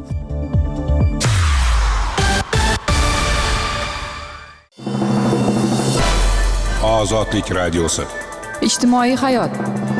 Ozodlik radiosi.
Ijtimoiy hayot.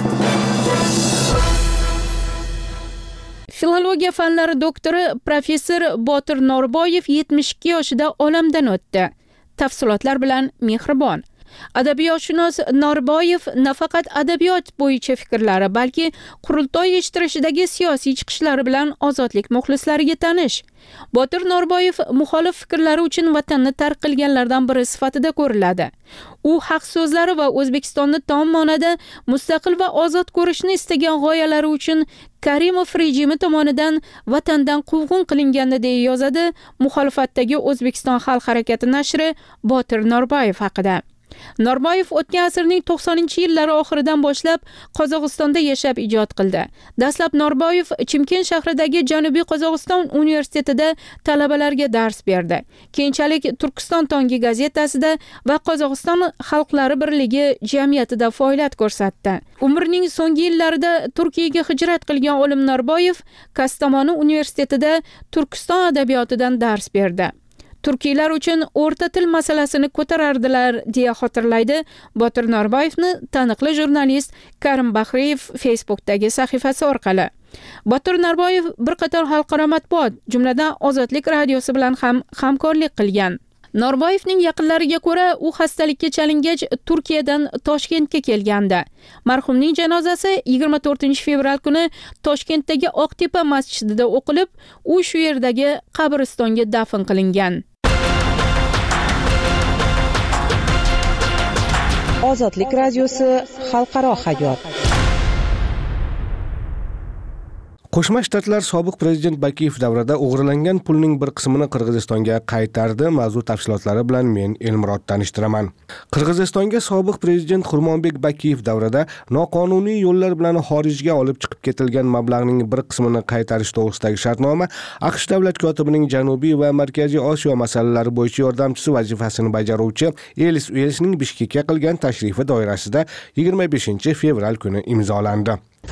Filologiya fanlari doktori professor Botir Norboyev 72 yoshida olamdan o'tdi. Tafsilotlar bilan Mehribon. Adabiyotshunos Norboyev nafaqat adabiyot bo'yicha fikrlari, balki qurultoy ishtirokidagi siyosiy chiqishlari bilan ozodlik muxlislariga tanish. Botir Norboyev muxolif fikrlari uchun vatanni tark qilganlardan biri sifatida ko'riladi. U haq so'zlari va O'zbekistonni tom ma'noda mustaqil va ozod ko'rishni istagan g'oyalari uchun Karimov rejimi tomonidan vatandan quvg'in qilingandi deya yozadi muxolifatdagi O'zbekiston xalq harakati nashri Botir Norboyev haqida. Norboyev o'tgan asrning 90-yillari oxiridan boshlab Qozog'istonda yashab ijod qildi. Dastlab Norboyev Chimkent shahridagi Janubiy Qozog'iston universitetida talabalarga dars berdi. Keyinchalik Turkiston tongi gazetasida va Qozog'iston xalqlari birligi jamiyatida faoliyat ko'rsatdi. Umrining so'nggi yillarida Turkiyaga hijrat qilgan olim Norboyev Kastamonu universitetida Turkiston adabiyotidan dars berdi. Turkiylar uchun o'rta til masalasini ko'tarardilar deya xotirlaydi Botir Norboyevni taniqli jurnalist Karim Bahriyev Facebookdagi sahifasi orqali. Botir Norboyev bir qator xalqaro matbuot, jumladan Ozodlik radiosi bilan ham hamkorlik qilgan. Norboyevning yaqinlariga ko'ra, u xastalikka chalingach Turkiyadan Toshkentga kelgandi. Marhumning janozasi 24-fevral kuni Toshkentdagi Oqtepa masjidida o'qilib, u shu yerdagi qabristonga dafn qilingan.
Ozodlik radiosi xalqaro hayot.
Qo'shma Shtatlar sobiq prezident Bakiyev davrida o'g'irlangan pulning bir qismini Qirg'izistonga qaytardi. Mavzu tafsilotlari bilan men Elmurod tanishtiraman. Qirg'izistonga sobiq prezident Xurmonbek Bakiyev davrida noqonuniy yo'llar bilan xorijga olib chiqib ketilgan mablag'ning bir qismini qaytarish to'g'risidagi shartnoma AQSh davlat kotibining Janubiy va Markaziy Osiyo masalalari bo'yicha yordamchisi vazifasini bajaruvchi Elis Uelsning Bishkekka qilgan tashrifi doirasida 25-fevral kuni imzolandi.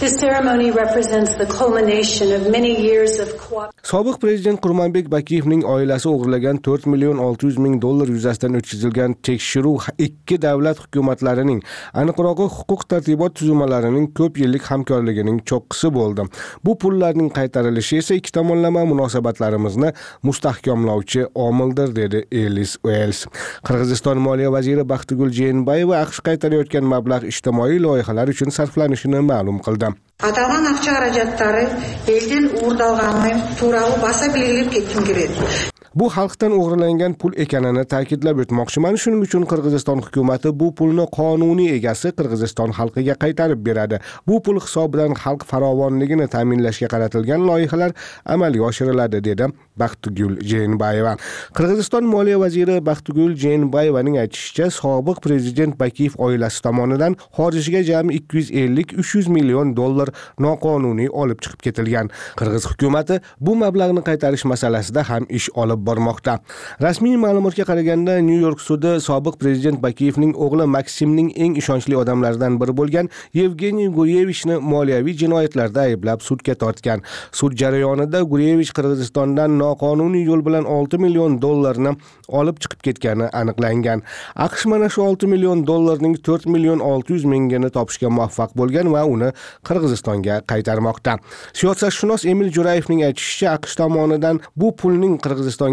Sobiq prezident Qurmonbek Bakiyevning oilasi o'g'irlagan 4 million 600 ming dollar yuzasidan o'tkazilgan tekshiruv ikki davlat hukumatlarining, aniqrog'i huquq tartibot tuzilmalarining ko'p yillik hamkorligining cho'qqisi bo'ldi. Bu pullarning qaytarilishi esa ikki tomonlama munosabatlarimizni mustahkamlovchi omildir, dedi Elis Uels. Qirg'iziston moliya vaziri Baxtigul Jeenbayeva AQSh qaytarayotgan mablag' ijtimoiy loyihalar uchun sarflanishini ma'lum qildi.
Аталган акча каражаттары элден уурдалганы тууралуу баса белгилеп кетким келет.
Bu xalqdan o'g'irlangan pul ekanini ta'kidlab o'tmoqchiman. Shuning uchun Qirg'iziston hukumatı bu pulni qonuniy egasi Qirg'iziston xalqiga qaytarib beradi. Bu pul hisobidan xalq farovonligini ta'minlashga qaratilgan loyihalar amalga oshiriladi, dedi Baxtigul Jeenbayeva. Qirg'iziston moliya vaziri Baxtigul Jeenbayevaning aytishicha, sobiq prezident Bakiyev oilasi tomonidan xorijga jami 250-300 million dollar noqonuniy olib chiqib ketilgan. Qirg'iz hukumatı bu mablag'ni qaytarish masalasida ham ish olib bormoqda. Rasmiy ma'lumotga qaraganda, New York sudi sobiq prezident Bakiyevning o'g'li Maksimning eng ishonchli odamlaridan biri bo'lgan Yevgeniy Guryevichni moliyaviy jinoyatlarda ayblab sudga tortgan. Sud jarayonida Guryevich Qirg'izistondan noqonuniy yo'l bilan 6 million dollarni olib chiqib ketgani aniqlangan. AQSh mana shu 6 million dollarning 4 million 600 mingini topishga muvaffaq bo'lgan va uni Qirg'izistonga qaytarmoqda. Siyosatshunos Emil Jo'rayevning aytishicha, AQSh tomonidan bu pulning Qirg'izistonga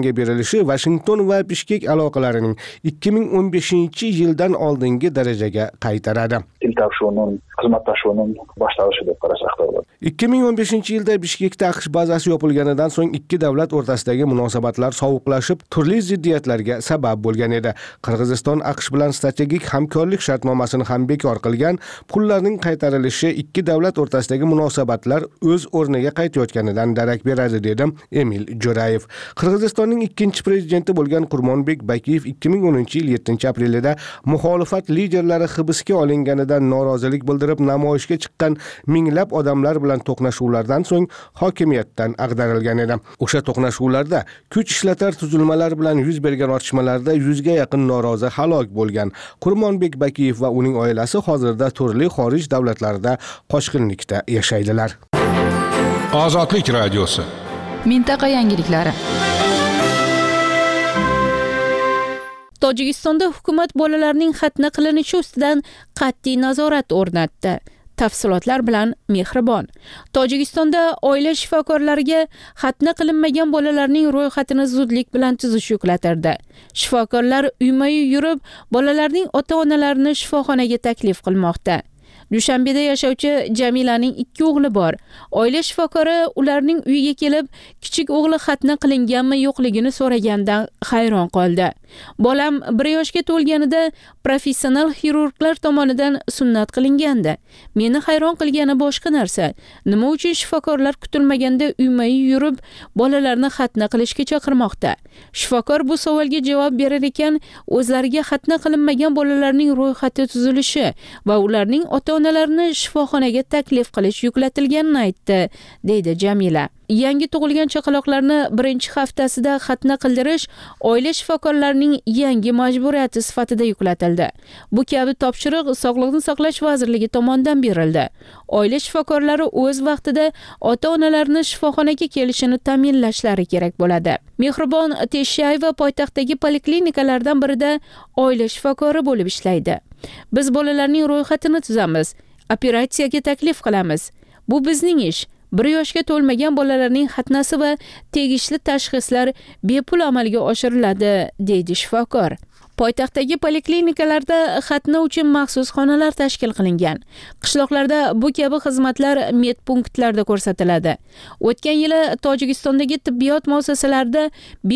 O'zbekistonga berilishi Washington va Bishkek aloqalarining 2015-yildan oldingi darajaga qaytaradi.
Til tashuvining, xizmat tashuvining boshlanishi deb qarasak to'g'ri.
2015-yilda Bishkekda AQSh bazasi yopilganidan so'ng ikki davlat o'rtasidagi munosabatlar sovuqlashib, turli ziddiyatlarga sabab bo'lgan edi. Qirg'iziston AQSh bilan strategik hamkorlik shartnomasini ham bekor qilgan, pullarning qaytarilishi ikki davlat o'rtasidagi munosabatlar o'z o'rniga qaytayotganidan darak beradi dedi Emil Jo'rayev. Qirg'izistonning ikkinchi prezidenti bo'lgan Qurmonbek Bakiyev 2010-yil 7-aprelida muxolifat liderlari hibsga olinganidan norozilik bildirib namoyishga chiqqan minglab odamlar bilan to'qnashuvlardan so'ng hokimiyatdan ag'darilgan edi. O'sha to'qnashuvlarda kuch ishlatar tuzilmalar bilan yuz bergan otishmalarda 100 ga yaqin norozi halok bo'lgan. Qurmonbek Bakiyev va uning oilasi hozirda turli xorij davlatlarida qochqinlikda yashaydilar.
Ozodlik radiosi.
Mintaqa yangiliklari.
Tojikistonda hukumat bolalarning xatna qilinishi ustidan qat'iy nazorat o'rnatdi. Tafsilotlar bilan Mehribon. Tojikistonda oila shifokorlariga xatna qilinmagan bolalarning ro'yxatini zudlik bilan tuzish yuklatildi. Shifokorlar uyma-uy yurib, bolalarning ota-onalarini shifoxonaga taklif qilmoqda. Dushanbeda yashovchi Jamilaning 2 o'g'li bor. Oila shifokori ularning uyiga kelib, kichik o'g'li xatna qilinganmi yo'qligini so'ragandan hayron qoldi. Bolam 1 yoshga to'lganida professional xirurglar tomonidan sunnat qilingandi. Meni hayron qilgani boshqa narsa. Nima uchun shifokorlar kutilmaganda uyma-uy yurib, bolalarni xatna qilishga chaqirmoqda? Shifokor bu savolga javob berar ekan, o'zlariga xatna qilinmagan bolalarning ro'yxati tuzilishi va ularning ota-onalarini shifoxonaga taklif qilish yuklatilganini aytdi, deydi Jamila. Yangi tug'ilgan chaqaloqlarni 1-haftasida xatna qildirish oila shifokorlarining yangi majburiyati sifatida yuklatildi. Bu kabi topshiriq Sog'liqni saqlash vazirligi tomonidan berildi. Oila shifokorlari o'z vaqtida ota-onalarni shifoxonaga kelishini ta'minlashlari kerak bo'ladi. Mehribon Teshayeva poytaxtdagi poliklinikalardan birida oila shifokori bo'lib ishlaydi. Biz bolalarning ro'yxatini tuzamiz, operatsiyaga taklif qilamiz. Bu bizning ish. 1 yoshga to'lmagan bolalarning xatnasi va tegishli tashxislar bepul amalga oshiriladi, deydi shifokor. Poytaxtdagi poliklinikalarda xatna uchun maxsus xonalar tashkil qilingan. Qishloqlarda bu kabi xizmatlar medpunktlarda ko'rsatiladi. O'tgan yili Tojikistondagi tibbiyot muassasalarida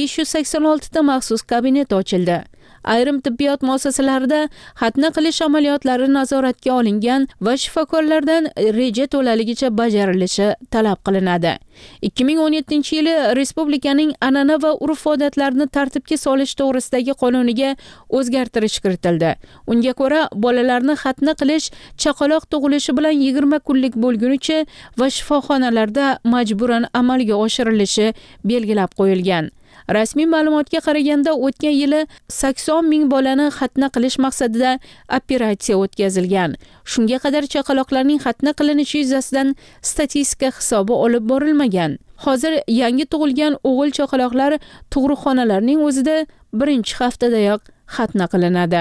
586 ta maxsus kabinet ochildi. Ayrim tibbiyot muassasalarida xatna qilish amaliyotlari nazoratga olingan va shifokorlardan reja to'laligicha bajarilishi talab qilinadi. 2017-yili respublikaning an'ana va urf-odatlarini tartibga solish to'g'risidagi qonuniga o'zgartirish kiritildi. Unga ko'ra, bolalarni xatna qilish chaqaloq tug'ilishi bilan 20 kunlik bo'lgunicha va shifoxonalarda majburan amalga oshirilishi belgilab qo'yilgan. Rasmiy ma'lumotga qaraganda o'tgan yili 80 ming bolani xatna qilish maqsadida operatsiya o'tkazilgan. Shunga qadar chaqaloqlarning xatna qilinishi yuzasidan statistika hisobi olib borilmagan. Hozir yangi tug'ilgan o'g'il chaqaloqlar tug'ruqxonalarning o'zida 1-haftadayoq xatna qilinadi.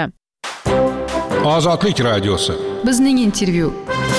Ozodlik radiosi.
Bizning intervyu.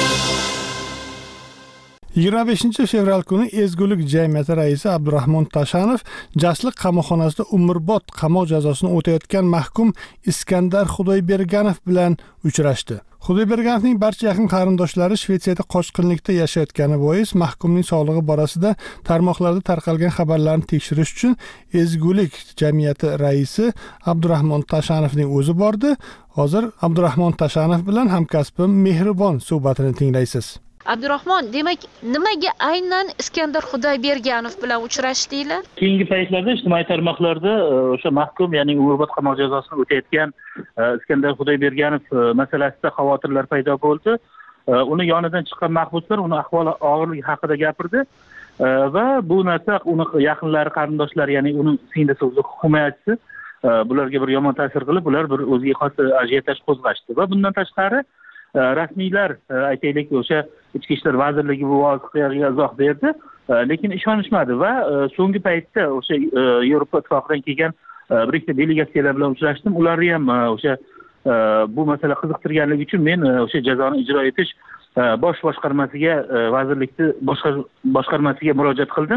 25 fevral kuni Ezgulik jamiyati raisi Abdurahmon Tashanov Jasliq qamoqxonasida umrbod qamoq jazosini o'tayotgan mahkum Iskandar Xudoyberganov bilan uchrashdi. Xudoyberganovning barcha yaqin qarindoshlari Shvetsiyada qochqinlikda yashayotgani bois mahkumning sog'lig'i borasida tarmoqlarda tarqalgan xabarlarni tekshirish uchun Ezgulik jamiyati raisi Abdurahmon Tashanovning o'zi bordi. Hozir Abdurahmon Tashanov bilan hamkasbim Mehribon suhbatini tinglaysiz.
Abdurahmon, demak, nimaga aynan Iskandar Xudoyberganov bilan uchrashdinglar?
Keyingi paytlarda ijtimoiy tarmoqlarda o'sha mahkum, ya'ni umrbod qamoq jazosini o'tayotgan Iskandar Xudoyberganov masalasida xavotirlar paydo bo'ldi. Uni yonidan chiqqan mahbuslar uni ahvoli og'irligi haqida gapirdi va bu narsa uni yaqinlari, qarindoshlari, ya'ni uning singlisi, himoyachisi bularga bir yomon ta'sir qilib, ular bir o'ziga xos ajiotaj qo'zg'ashdi va bundan tashqari rasmiylar, aytaylik, o'sha Ichki ishlar vazirligi bu voqeaga izoh berdi, lekin ishonishmadi va so'nggi paytda o'sha Yevropa ittifoqidan kelgan bir ikkita delegatsiyalar bilan uchrashdim. Ularni ham o'sha bu masala qiziqtirganligi uchun men o'sha jazoni ijro etish bosh boshqarmasiga, vazirlikni boshqarmasiga murojaat qildim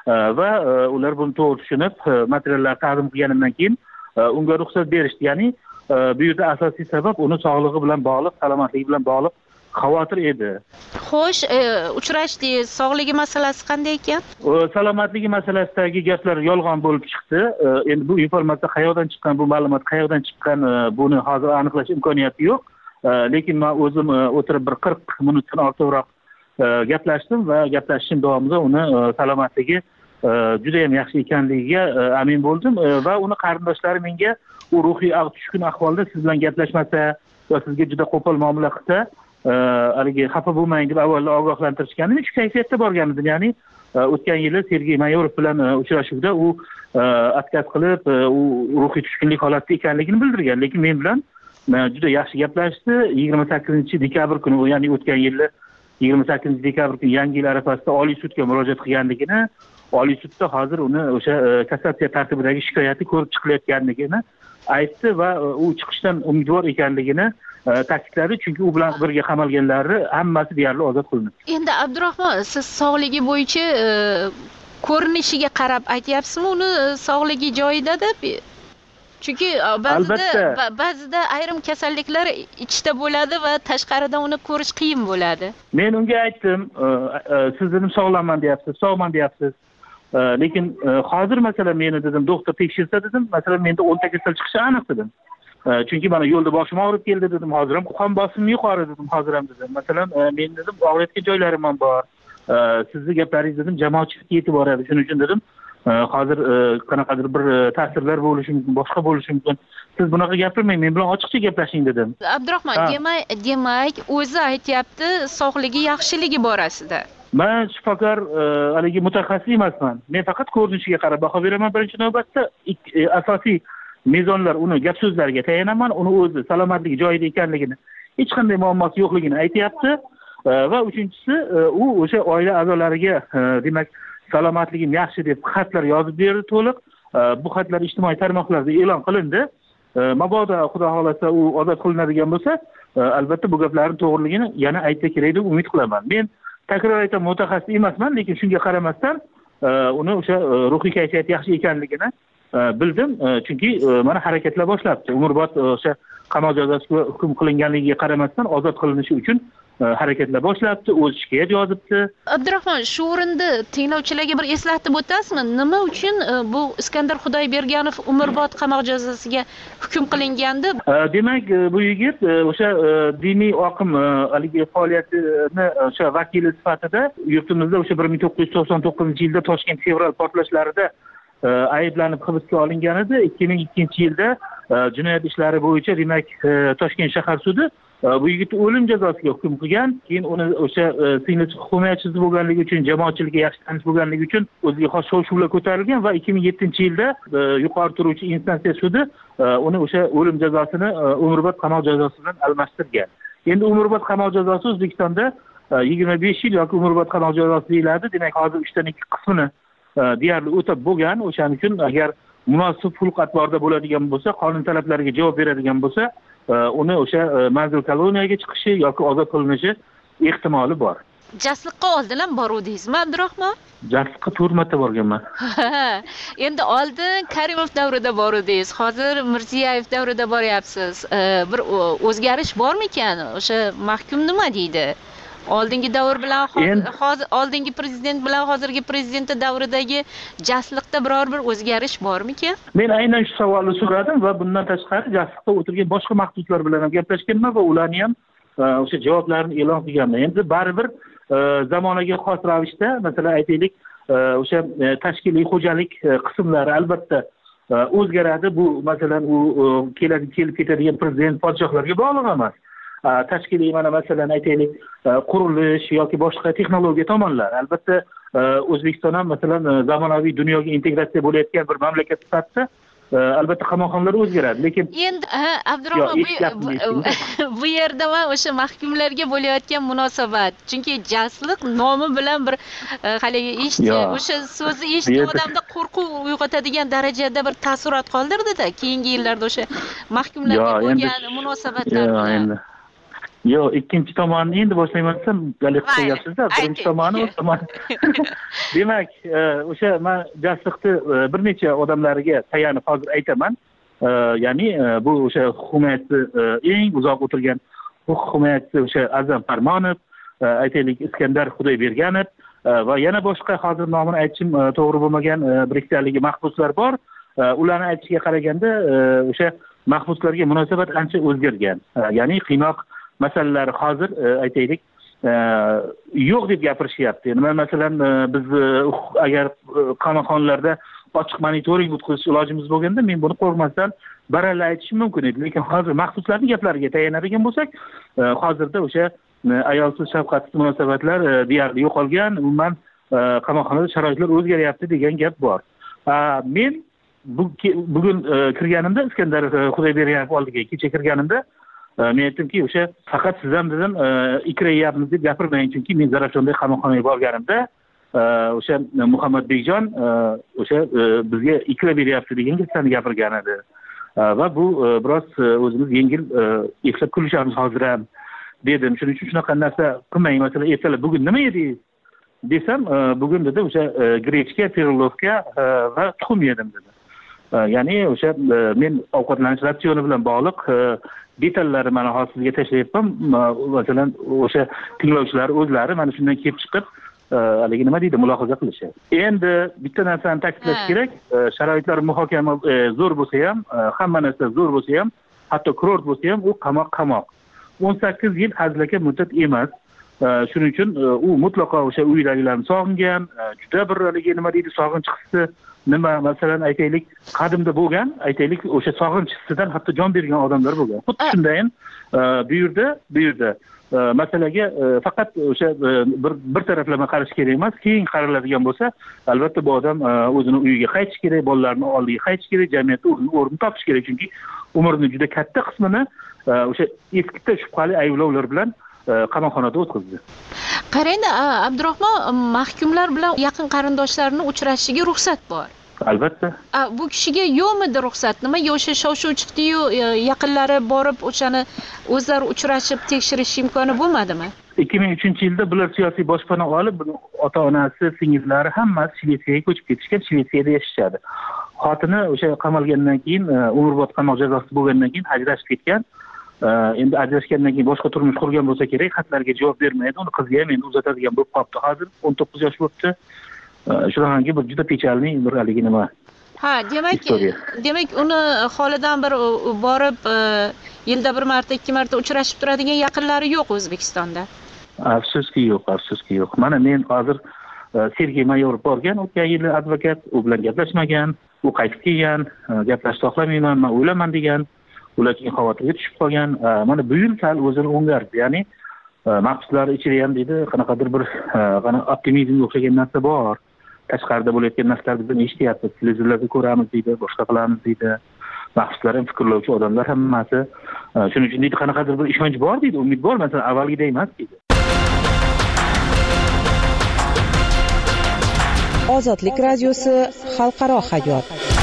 va ular buni to'g'ri tushunib materiallar taqdim qilganimdan keyin unga ruxsat berishdi. Ya'ni bu yerda asosiy sabab uni sog'lig'i bilan bog'liq, salomatligi bilan bog'liq xavotir edi.
Xo'sh, uchrashdingiz, sog'ligi masalasi qanday ekan?
Salomatligi masalasidagi gaplar yolg'on bo'lib chiqdi. Endi bu informatsiya qayerdan chiqqan, bu ma'lumot qayerdan chiqqan, buni hozir aniqlash imkoniyati yo'q. Lekin men o'zim o'tirib bir 40 minutdan ortiqroq gaplashdim va gaplashishim davomida uni salomatligi juda ham yaxshi ekanligiga amin bo'ldim va uni qarindoshlari menga u ruhiy tushkun ahvolda siz bilan gaplashmasa va sizga juda qo'pol muomala qilsa, haligi xafa bo'lmang deb avvaldan ogohlantirishgandi. Men shu kayfiyatda borgan edim. Ya'ni o'tgan yili Sergey Mayorov bilan uchrashuvda u отказ qilib, u ruhiy tushkunlik holatida ekanligini bildirgan, lekin men bilan juda yaxshi gaplashdi. 28-dekabr kuni, ya'ni o'tgan yili 28-dekabr kuni Yangi yil arafasida Oliy sudga murojaat qilganligini, Oliy sudda hozir uni o'sha kassatsiya tartibidagi shikoyati ko'rib chiqilayotganligini aytdi va u chiqishdan umidvor ekanligini ta'kidladi, chunki u bilan birga qamalganlari hammasi deyarli ozod qilindi.
Endi Abdurahmon, siz sog'ligi bo'yicha ko'rinishiga qarab aytyapsizmi, uni sog'ligi joyida deb? Chunki ba'zida ayrim kasalliklar ichda bo'ladi va tashqaridan uni ko'rish qiyin bo'ladi.
Men unga aytdim, siz dedim sog'lomman deyapsiz, sog'man deyapsiz. Lekin hozir masalan meni dedim doktor tekshirsa dedim, masalan menda 10 ta kasal chiqishi aniq dedim. Chunki mana yo'lda boshim og'rib keldi dedim, hozir ham qon bosimim yuqori dedim, hozir ham dedim. Masalan men dedim og'riyotgan joylarim ham bor. Sizni gaplaringiz dedim jamoatchilikka yetib boradi. Shuning uchun dedim hozir qanaqadir bir ta'sirlar bo'lishi mumkin, boshqa bo'lishi mumkin. Siz bunaqa gapirmang, men bilan ochiqcha gaplashing dedim.
Abdurahmon, demak o'zi aytyapti sog'ligi yaxshiligi borasida.
Men shifokor haligi mutaxassis emasman. Men faqat ko'rinishiga qarab baho beraman birinchi navbatda. Asosiy mezonlar uni gap so'zlariga tayanaman, uni o'zi salomatligi joyida ekanligini, hech qanday muammosi yo'qligini aytyapti va uchinchisi u o'sha oila a'zolariga demak salomatligim yaxshi deb xatlar yozib berdi to'liq. Bu xatlar ijtimoiy tarmoqlarda e'lon qilindi. Mabodo xudo xolasa u ozod qilinadigan bo'lsa, albatta bu gaplarning to'g'riligini yana aytsa kerak deb umid qilaman. Men takror aytaman, mutaxassis emasman, lekin shunga qaramasdan uni o'sha ruhiy kayfiyati yaxshi ekanligini bildim, chunki mana harakatlar boshlabdi. Umrbod o'sha qamoq jazosiga hukm qilinganligiga qaramasdan ozod qilinishi uchun harakatlar boshlabdi, o'z shikoyat yozibdi.
Abdurahmon, shu o'rinda tinglovchilarga bir eslatib o'tasizmi, nima uchun bu Iskandar Xudoyberganov umrbod qamoq jazosiga hukm qilingandi?
Demak, bu yigit o'sha diniy oqim haligi faoliyatini o'sha vakili sifatida yurtimizda o'sha 1999-yilda Toshkent fevral portlashlarida ayblanib hibsga olingan edi. 2002-yilda jinoyat ishlari bo'yicha demak Toshkent shahar sudi bu yigitni o'lim jazosiga hukm qilgan. Keyin uni o'sha singlisi himoyachisi bo'lganligi uchun, jamoatchilikka yaxshi tanish bo'lganligi uchun o'ziga xos shov-shuvlar ko'tarilgan va 2007-yilda yuqori turuvchi instansiya sudi uni o'sha o'lim jazosini umrbod qamoq jazosi bilan almashtirgan. Endi umrbod qamoq jazosi O'zbekistonda 25 yil yoki umrbod qamoq jazosi deyiladi. Demak, hozir 3dan 2 qismini deyarli o'tab bo'lgan. O'shaning uchun agar munosib xulq-atvorda bo'ladigan bo'lsa, qonun talablariga javob beradigan bo'lsa, uni o'sha manzil koloniyaga chiqishi yoki ozod qilinishi ehtimoli bor.
Jasliqqa oldin ham boruvdingizmi, Abdurahmon?
Jasliqqa 4 marta borganman.
Endi oldin Karimov davrida boruvdingiz, hozir Mirziyoyev davrida boryapsiz. Bir o'zgarish bormikan? O'sha mahkum nima deydi? Oldingi davr bilan hozir oldingi prezident bilan hozirgi prezident davridagi jasliqda biror bir o'zgarish bormikan?
Men aynan shu savolni so'radim va bundan tashqari jasliqda o'tirgan boshqa mahbuslar bilan ham gaplashganman va ularni ham o'sha javoblarini e'lon qilganman. Endi baribir zamonaga xos ravishda, masalan aytaylik, o'sha tashkiliy xo'jalik qismlari albatta o'zgaradi. Bu masalan u kelib ketadigan prezident podshohlarga bog'liq emas. Tashkiliy mana masalan aytaylik qurilish yoki boshqa texnologiya tomonlar. Albatta O'zbekiston ham masalan zamonaviy dunyoga integratsiya bo'layotgan bir mamlakat sifatida albatta qamoqxonalar o'zgaradi, lekin
endi Abdurahmon, bu yerda va o'sha mahkumlarga bo'layotgan munosabat, chunki jasliq nomi bilan bir haligi o'sha so'zni eshitib odamda qo'rquv uyg'otadigan darajada bir taassurot qoldirdi-da keyingi yillarda o'sha mahkumlarga bo'lgan munosabatlar bilan.
Yo'q, ikkinchi tomonini endi boshlayman desam, galik qilyapsiz-da. Birinchi tomoni, u tomon. Demak, o'sha men jasliqni bir necha odamlarga tayanib hozir aytaman. Ya'ni bu o'sha hukumatni eng uzoq o'tirgan hukumatni o'sha Azam Farmonov, aytaylik Iskandar Xudoyberganov va yana boshqa hozir nomini aytishim to'g'ri bo'lmagan bir ikkitalik mahbuslar bor. Ularni aytishiga qaraganda o'sha mahbuslarga munosabat ancha o'zgargan. Ya'ni qiynoq masalalari hozir aytaylik yo'q deb gapirishyapti. Nima masalan biz agar qamoqxonalarda ochiq monitoring o'tkazish ilojimiz bo'lganda men buni qo'rqmasdan baralla aytishim mumkin edi. Lekin hozir mahbuslarning gaplariga tayanadigan bo'lsak, hozirda o'sha ayolsiz shafqatsiz munosabatlar deyarli yo'qolgan, umuman qamoqxonada sharoitlar o'zgaryapti degan gap bor. Men bugun kirganimda Iskandar Xudoyberganov oldiga kecha kirganimda men aytdimki, o'sha faqat siz ham dedim ikrayapmiz deb gapirmang, chunki men Zarafshondagi qamoqxonaga borganimda o'sha Muhammadbekjon o'sha bizga ikra beryapti degan gaplarni gapirgan edi. Va bu biroz o'zimiz yengil eslab kulishamiz hozir ham dedim. Shuning uchun shunaqa narsa qilmang. Masalan, ertalab bugun nima edingiz desam, bugun dedi o'sha grechka, piroglovka va tuxum yedim dedi. Ya'ni o'sha men ovqatlanish ratsioni bilan bog'liq detallari mana hozir sizga tashlayapman. Masalan, o'sha tinglovchilar o'zlari mana shundan kelib chiqib haligi nima deydi, mulohaza qilishadi. Endi bitta narsani ta'kidlash kerak, sharoitlar muhokama zo'r bo'lsa ham, hamma narsa zo'r bo'lsa ham, hatto kurort bo'lsa ham, u qamoq. 18 yil hazlaka muddat emas. Shuning uchun u mutlaqo o'sha uydagilarni sog'ingan, juda bir haligi nima deydi, sog'inch hissi nima, masalan aytaylik, qadimda bo'lgan, aytaylik o'sha sog'inch hissidan hatto jon bergan odamlar bo'lgan. Xuddi shundayin bu yerda masalaga faqat o'sha bir taraflama qarash kerak emas. Keyin qaraladigan bo'lsa, albatta bu odam o'zini uyiga qaytish kerak, bolalarini oldiga qaytish kerak, jamiyatda o'rin topish kerak, chunki umrining juda katta qismini o'sha eskita shubhali ayblovlar bilan qamoqxonada o'tkazdi.
Qarang, Abdurahmon, mahkumlar bilan yaqin qarindoshlarini uchrashishiga ruxsat bor.
Albatta.
Bu kishiga yo'qmidi ruxsat? Nima, yo'sha shov-shuv chiqdi-yu, yaqinlari borib o'shani o'zlari uchrashib tekshirish imkoni bo'lmadimi?
2003-yilda bular siyosiy boshpana olib, ota-onasi, singillari hammasi Shvetsiyaga ko'chib ketishgan, Shvetsiyada yashashadi. Xotini o'sha qamalgandan keyin, umrbod qamoq jazosi bo'lgandan keyin ajrashib ketgan. Endi ajrashgandan keyin boshqa turmush qurgan bo'lsa kerak, xatlarga javob bermaydi. Uni qiziga ham endi uzatadigan bo'lib qolibdi. Hozir 19 yosh bo'libdi. Shunaqangi bir juda pechalli bir haligi nima.
Demak uni holidan bir borib yilda bir marta, ikki marta uchrashib turadigan yaqinlari yo'q O'zbekistonda.
Afsuski yo'q. Mana men hozir Sergey Mayorov borgan, o'tgan yili advokat, u bilan gaplashmagan, u qaytib kelgan, gaplashishni xohlamayman, men o'laman degan. Ular keyin xavotirga tushib qolgan. Mana bu yil sal o'zini o'ngardi. Ya'ni mahbuslar ichida ham deydi, qanaqadir bir optimizmga o'xshagan narsa bor. Tashqarida bo'layotgan narsalarni biz eshityapmiz, televizorlarda ko'ramiz deydi, boshqa qilamiz deydi. Mahbuslar ham fikrlovchi odamlar hammasi. Shuning uchun deydi, qanaqadir bir ishonch bor deydi, umid bor, masalan, avvalgidek emas deydi.
Ozodlik radiosi xalqaro hayot.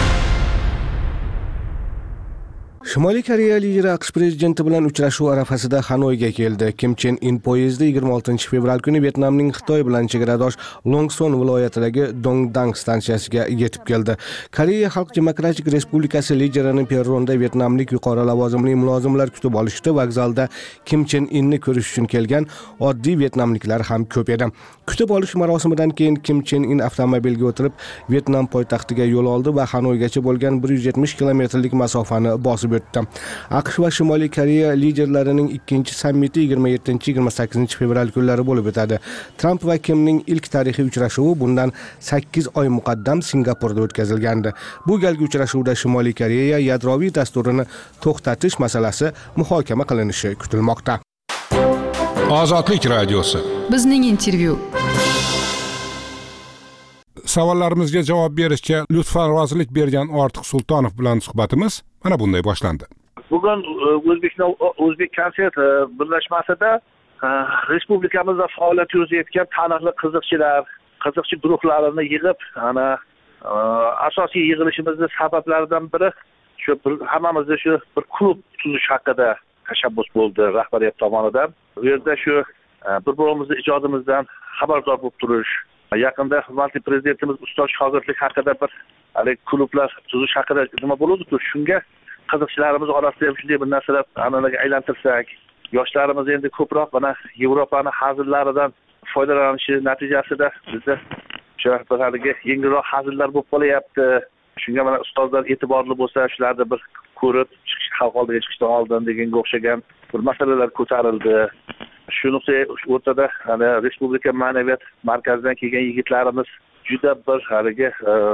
Shimoliy Koreya lideri AQSh prezidenti bilan uchrashuv arafasida Xanoyga keldi. Kim Chen In poyezdi 26 fevral kuni Vyetnamning Xitoy bilan chegaradosh Longson viloyatidagi Dongdang stansiyasiga yetib keldi. Koreya Xalq Demokratik Respublikasi liderini perronda vyetnamlik yuqori lavozimli mulozimlar kutib olishdi. Vokzalda Kim Chen Inni ko'rish uchun kelgan oddiy vyetnamliklar ham ko'p edi. Kutib olish marosimidan keyin Kim Chen In avtomobilga o'tirib Vyetnam poytaxtiga yo'l oldi va Xanoygacha bo'lgan 170 kilometrlik masofani bosib o'tdi. AQSh va Shimoliy Koreya liderlarining ikkinchi sammiti 27-28 fevral kunlari bo'lib o'tadi. Tramp va Kimning ilk tarixiy uchrashuvi bundan 8 oy muqaddam Singapurda o'tkazilgandi. Bu galgi uchrashuvda Shimoliy Koreya yadroviy dasturini to'xtatish masalasi muhokama qilinishi kutilmoqda.
Ozodlik radiosi.
Bizning intervyu.
Savollarimizga javob berishga lutfarvozlik bergan Ortiq Sultonov bilan suhbatimiz mana bunday boshlandi.
Bugun O'zbekiston O'zbek konsert birlashmasida respublikamizda faoliyat yuritayotgan taniqli qiziqchi guruhlarini yig'ib, asosiy yig'ilishimizning sabablaridan biri shu hammamizda shu bir klub tuzish haqida tashabbus bo'ldi rahbariyat tomonidan. Bu yerda shu bir-birimizni ijodimizdan xabardor bo'lib turish, yaqinda hurmatli prezidentimiz ustoz shogirdlik haqida bir hali klublar tuzish haqida nima bo'ladi-ku, shunga qiziqchilarimiz orasida ham shunday bir narsalar an'anaga aylantirsak, yoshlarimiz endi ko'proq mana Yevropani hazillaridan foydalanishi natijasida bizda o'sha bir haligi yengilroq hazillar bo'lib qolyapti. Shunga mana ustozlar e'tiborli bo'lsa, shularni bir ko'rib chiqish, xalq oldiga chiqishdan oldin deganga o'xshagan bir masalalar ko'tarildi. Shu nuqtai o'rtada hali Respublika ma'naviyat markazidan kelgan yigitlarimiz juda bir haligi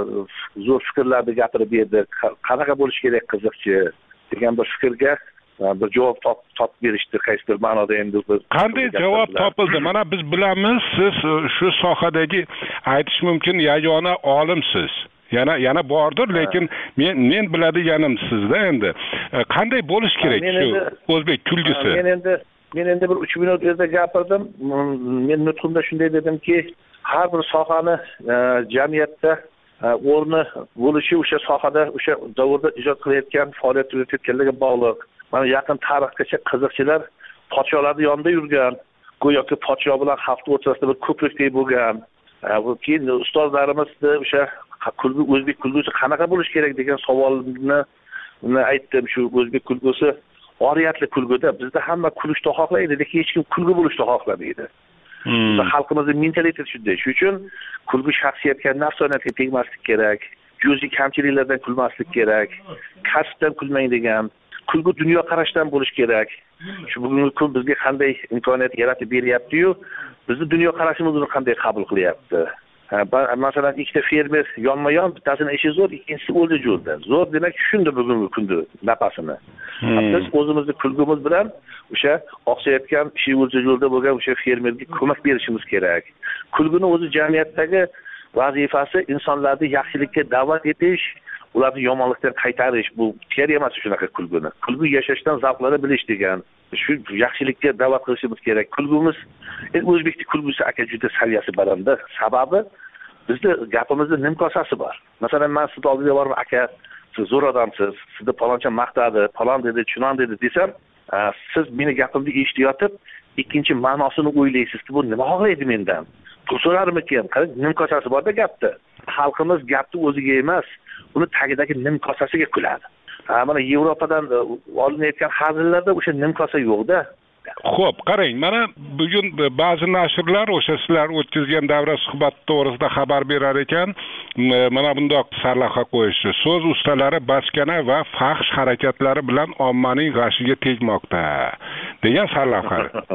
zo'r fikrlarni gapirib berdi. Qanaqa bo'lish kerak qiziqchi degan bir fikrga bir javob topib berishdi. Qaysidir ma'noda endi
qanday javob topildi? Mana biz bilamiz, siz shu sohadagi aytish mumkin yagona olimsiz. Yana bordir, lekin men biladiganim sizda endi qanday bo'lish kerak shu o'zbek kulgisi?
Men endi bir 3 minut o'zida gapirdim. Men nutqimda shunday dedimki, har bir sohani jamiyatda o'rni bo'lishi o'sha sohada o'sha davrda ijod qilayotgan faoliyat yuritayotganlarga bog'liq. Mana yaqin tarixgacha qiziqchilar podsholarning yonida yurgan, go'yoki podsho bilan xalq o'rtasida bir ko'prikdek bo'lgan. Keyin ustozlarimizni o'sha o'zbek kulgusi qanaqa bo'lish kerak degan savolni aytdim. Shu o'zbek kulgusi oriyatli kulguda bizda hamma kulishni xohlaydi, lekin hech kim kulgu bo'lishni xohlamaydi. Bizda xalqimizning mentaliteti shunday. Shuning uchun kulgu shaxsiyatga, nafsoniyatga tegmaslik kerak, juz'iy kamchiliklardan kulmaslik kerak, kasbdan kulmang degan. Kulgu dunyoqarashdan bo'lish kerak. Shu bugungi kun bizga qanday imkoniyat yaratib beryapti-yu, bizni dunyoqarashimizni qanday qabul qilyapti. Masalan, ikkita fermer yonma-yon, bittasini ishi zo'r, ikkinchisi o'ldi yo'lda. Zo'r demak tushundi bugungi kunda napasini. Biz o'zimizni kulgimiz bilan o'sha oqsayotgan ishi o'ldi yo'lda bo'lgan o'sha fermerga ko'mak berishimiz kerak. Kulguni o'zi jamiyatdagi vazifasi insonlarni yaxshilikka da'vat etish, ularni yomonlikdan qaytarish. Bu kerak emas shunaqa kulguni. Kulgu yashashdan zavqlana bilish degan. Shu yaxshilikka da'vat qilishimiz kerak. Kulgimiz o'zbekning kulgusi aka juda saviyasi balandda. Sababi bizda gapimizda nimkosasi bor. Masalan, men siz oldiga borib, aka, siz zo'r odamsiz, sizni paloncha maqtadi, palon dedi, chunon dedi desam, siz meni gapimni eshitayotib, ikkinchi ma'nosini o'ylaysiz. Bu nima xohlaydi mendan? Pul so'rarmikan? Qarang, nimkosasi bor-da gapda. Xalqimiz gapni o'ziga emas, uni tagidagi nimkosasiga kuladi. Mana Yevropadan olinayotgan hazillarda o'sha nimkosa yo'q-da.
Xo'p, qarang, mana bugun ba'zi nashrlar o'sha sizlar o'tkazgan davra suhbat to'g'risida xabar berar ekan, mana bundoq sarlavha qo'yishdi. So'z ustalari bachkana va fahsh harakatlari bilan ommaning g'ashiga tegmoqda degan sarlavha.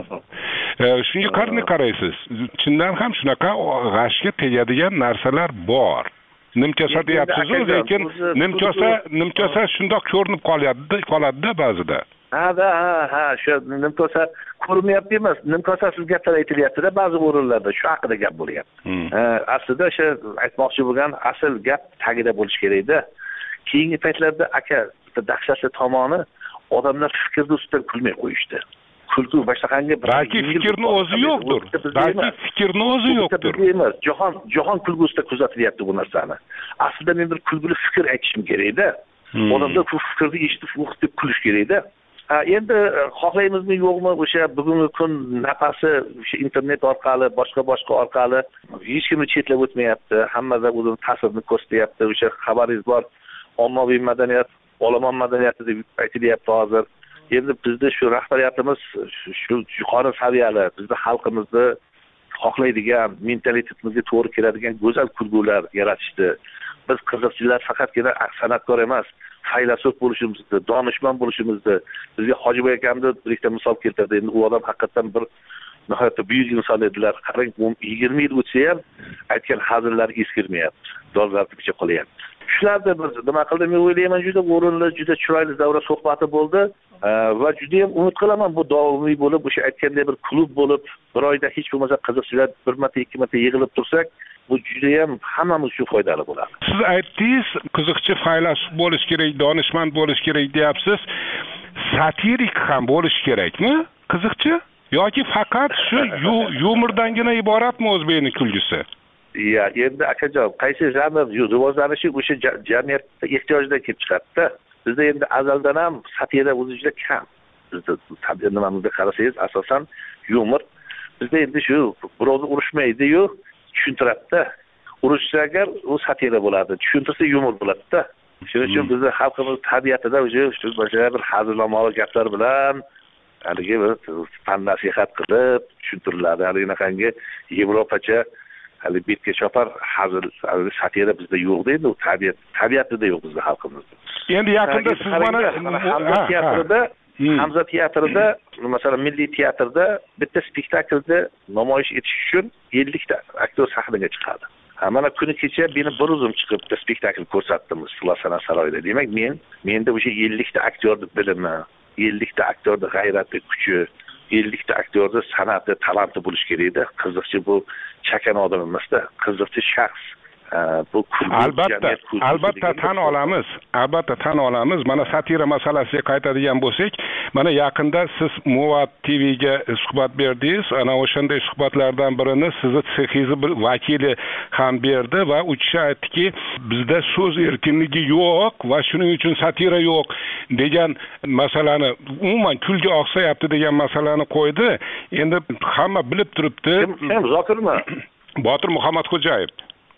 Shunga qanday qaraysiz? Chindan ham shunaqa g'ashga tegadigan narsalar bor. Nimkosa deyapsiz-ku, lekin nimkosa shundoq ko'rinib qoladi-da ba'zida.
Ha, shu nimkosa ko'rinmayapti emas, nimkosasiz gaplar aytilyapti-da ba'zi o'rinlarda, shu haqida gap bo'lyapti. Aslida o'sha aytmoqchi bo'lgan asl gap tagida bo'lish kerak-da. Keyingi paytlarda aka dahshatli tomoni odamlar fikrni ustidan kulmay qo'yishdi. Kulgu boshqanga
balki fikrni o'zi yo'qdir.
Emas, jahon kulgusida kuzatilyapti bu narsani. Aslida men bir kulguli fikr aytishim kerak-da. Odamlar bu fikrni eshitib, o'qib kulish kerak-da. Endi xohlaymizmi yo'qmi o'sha bugungi kun nafasi o'sha internet orqali, boshqa orqali hech kimni chetlab o'tmayapti. Hammada o'zining ta'sirini ko'rsatyapti. O'sha xabaringiz bor, ommaviy madaniyat, olomon madaniyati deb aytilyapti hozir. Endi bizda shu rahbariyatimiz shu yuqori saviyali, bizda xalqimizni xohlaydigan, mentalitetimizga to'g'ri keladigan go'zal kulgular yaratishdi. Biz qiziqchilar faqatgina san'atkor emas, faylasuf bo'lishimizni, donishmand bo'lishimizni, bizga Hojiboy akamni birikta misol keltirdi. Endi u odam haqiqatan bir nihoyatda buyuk inson edilar. Qarang, 20 yil o'tsa ham aytgan hazillar eskirmayapti, dolzarblikcha qolyapti. Shularni biz nima qildim, men o'ylayman, juda o'rinli, juda chiroyli davra suhbati bo'ldi va juda ham umid qilaman bu davomiy bo'lib, o'sha aytganday bir klub bo'lib, bir oyda hech bo'lmasa qiziqchilar bir marta, ikki marta yig'ilib tursak, bu juda ham hammamiz uchun foydali bo'ladi.
Siz aytdingiz, qiziqchi faylasuf bo'lish kerak, donishmand bo'lish kerak deyapsiz. Satirik ham bo'lish kerakmi? Qiziqchi yoki faqat shu yumordangina iboratmi o'zbekning kulgusi?
Endi akajon, qaysi janr rivojlanishi o'sha jamiyatda ehtiyojdan kelib chiqadi-da. Bizda endi azaldan ham satira o'zi juda kam. bizda tabiat nimamizga qarasangiz asosan yumor. Bizda endi shu birovni urushmaydi-yu, tushuntiradida. Urushsa agar u satira bo'ladi, tushuntirsa yumor bo'ladi-da. Shuning uchun bizning xalqimiz tabiatida shu boshqa bir hazilomali gaplar bilan haligi bir fan nasihat qilib tushuntiriladi. Haligi Yevropacha hali betga chopar hazil satira bizda yo'q deydi, u tabiatida yo'q bizning xalqimizda.
Endi yaqinda siz mana
Hamza teatrida, masalan Milliy teatrda bitta spektaklda namoyish etish uchun 50 ta aktyor sahnaga chiqadi. Mana kuni kecha meni bir o'zim chiqib bitta spektakl ko'rsatdim Sulasana saroyida. Demak, menda o'sha 50 ta aktyorning bilimi, 50 ta aktyorning g'ayrati, kuchi, 50 ta aktyorning san'ati, talanti bo'lish kerak-da. Qiziqchi bu chakan odam emasda, qiziqchi shaxs. Bu
albatta tan olamiz. Mana satira masalasiga qaytadigan bo'lsak, mana yaqinda siz Movat TVga suhbat berdingiz. Ana o'shanday suhbatlardan birini sizni sexingiz bir vakili ham berdi va u kishi aytdiki, bizda so'z erkinligi yo'q va shuning uchun satira yo'q degan masalani, umuman kulga oqsayapti degan masalani qo'ydi. Endi hamma bilib turibdi.
Kim Zokirmi?
Botir Muhammadxo'jayev.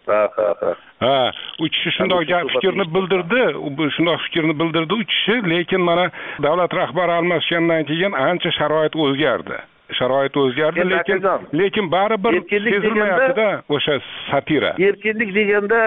U kishi shundoq fikrni bildirdi u kishi, lekin mana davlat rahbari almashgandan keyin ancha sharoit o'zgardi, lekin baribir sezilmayapti-da o'sha satira.
Erkinlik deganda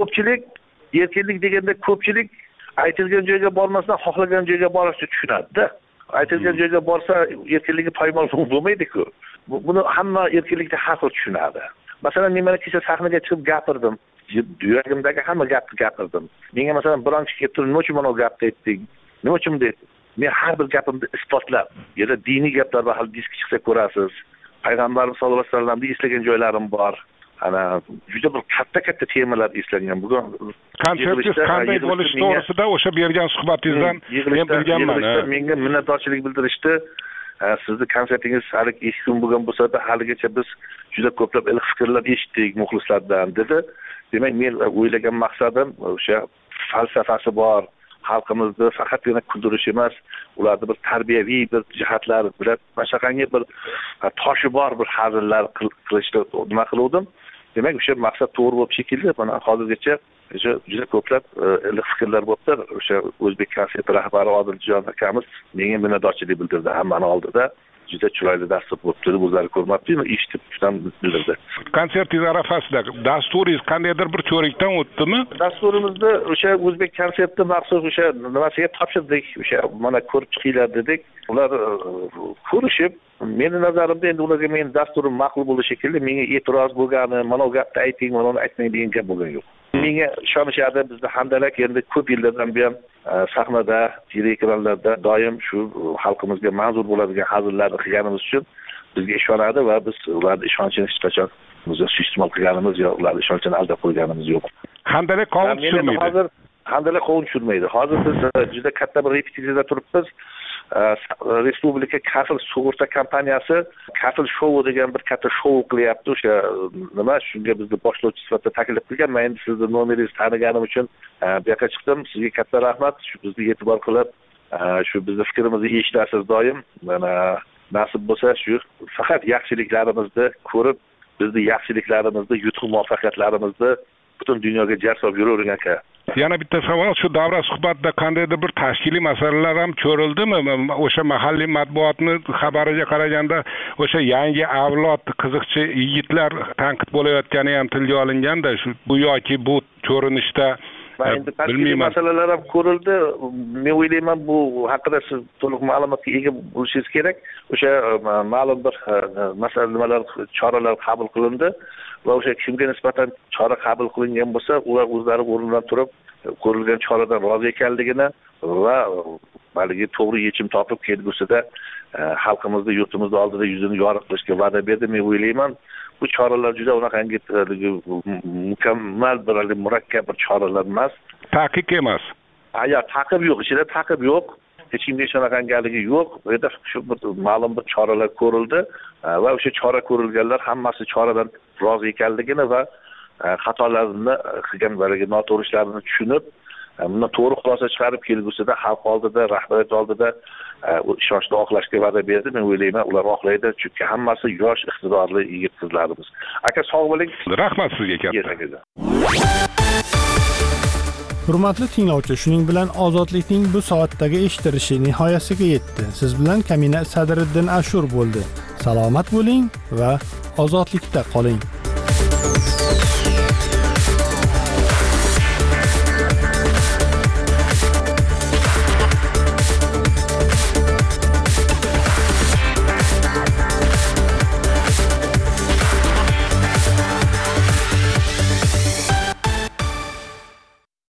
ko'pchilik aytilgan joyga bormasdan xohlagan joyga borishni tushunadi-da. Aytilgan joyga borsa erkinligi poymol bo'lmaydi-ku. Buni hamma erkinlikni har xil tushunadi. Masalan, men mana kecha sahnaga chiqib gapirdim. Yuragimdagi hamma gapni gapirdim. Menga masalan bironchi kelib turib, "Nima uchun mana bu gapni aytding? Nima uchun?" dedi. Men har bir gapimni isbotlab, yana diniy gaplar va hadis chiqsa ko'rasiz. Payg'ambarimiz sollallohu alayhi vasallamni eslagan joylarim bor. Ana juda bir katta temalar eslangan. Bugun
konsertingiz qanday bo'lishi to'g'risida o'sha bergan suhbatingizdan men bilganman.
Menga minnatdorchilik bildirishdi. Sizni konsertingiz hali 2 kun bo'lgan bo'lsa-da, haligacha biz juda ko'plab iliq fikrlar eshitdik muxlislardan dedi. Demak, men o'ylagan maqsadim o'sha falsafasi bor, xalqimizni faqatgina kuldirish emas, ularni bir tarbiyaviy bir jihatlari bilan mashaqangi bir toshi bor bir hazillar qilishni nima qildim. Demak, o'sha maqsad to'g'ri bo'lib shekilli, mana hozirgacha juda ko'plab iliq fikrlar bo'libdi. O'sha O'zbek konsert rahbari Odiljon akamiz menga minnatdorchilik bildirdi hammani oldida. Juda chiroyli dastur bo'libdi, o'zlari ko'rmabdi-yu, eshitib juda bildirdi.
Konsertingiz arafasida dasturingiz qandaydir bir ko'rikdan o'tdimi?
Dasturimizni o'sha O'zbek konsertni maxsus o'sha nimasiga topshirdik. O'sha mana ko'rib chiqinglar dedik. Ular ko'rishib, meni nazarimda endi ularga men dasturim ma'qul bo'lishi shekilli, menga e'tiroz bo'lgani, mana bu gapni ayting, mana uni aytmang degan gap bo'lgan yo'q. Menga ishonishadi, bizda Handalak endi ko'p yillardan buyon sahnada, teleekranlarda doim shu xalqimizga manzur bo'ladigan hazillarni qilganimiz uchun bizga ishonadi va biz ularning ishonchini hech qachon suiiste'mol qilganimiz yo'q, ularning ishonchini aldab qo'yganimiz yo'q.
Handalak qovun tushirmaydi.
Handalak qovun tushirmaydi. Hozir biz juda katta bir repetitsiyada turibmiz. Respublika kafil sug'urta kompaniyasi kafil shou degan bir katta shou qilyapti. O'sha nima shunga bizni boshlovchi sifatida taklif qilgan. Men endi sizni nomeringizni taniganim uchun bu yoqqa chiqdim. Sizga katta rahmat. Shu bizni e'tibor qilib, shu bizni fikrimizni eshitasiz doim. Mana nasib bo'lsa shu faqat yaxshiliklarimizni ko'rib, bizni yaxshiliklarimizni, yutuq muvaffaqiyatlarimizni butun dunyoga jar solib yuravergan aka.
Yana bitta savol, shu davra suhbatida qandaydir bir tashkiliy masalalar ham ko'rildimi? O'sha mahalliy matbuotni xabariga qaraganda o'sha yangi avlod qiziqchi yigitlar tanqid bo'layotgani ham tilga olinganda, shu bu yoki bu ko'rinishda
endi tashkiliy masalalar ham ko'rildi. Men o'ylayman bu haqida siz to'liq ma'lumotga ega bo'lishingiz kerak. O'sha ma'lum bir masalalar, choralar qabul qilindi va o'sha kimga nisbatan chora qabul qilingan bo'lsa, ular o'zlari o'rnidan turib ko'rilgan choradan rozi ekanligini va balki to'g'ri yechim topib kelgusida xalqimizni, yurtimizni oldida yuzini yorug' qilishga va'da berdi. Men o'ylayman, bu choralar juda unaqangi mukammal bir murakkab bir choralar emas.
Taqiq emas.
Taqib yo'q, ichida taqib yo'q. Hech kimga shunaqangaligi yo'q. Bu yerda shu bir ma'lum bir choralar ko'rildi va o'sha chora ko'rilganlar hammasi choradan rozi ekanligini va xatolarni qilgan balki noto'g'ri ishlarini tushunib, bundan to'g'ri xulosa chiqarib kelgusida xalq oldida, rahbariyat oldida ishonchni oqlashga va'da berdi. Men o'ylayman, ular oqlaydi, chunki hammasi yosh, iqtidorli yigit qizlarimiz. Aka sog' bo'ling.
Rahmat sizga katta.
Hurmatli tinglovchi, shuning bilan ozodlikning bu soatdagi eshitilishi nihoyasiga yetdi. Siz bilan Kamina Sadriddin Ashur bo'ldi. Salomat bo'ling va ozodlikda qoling.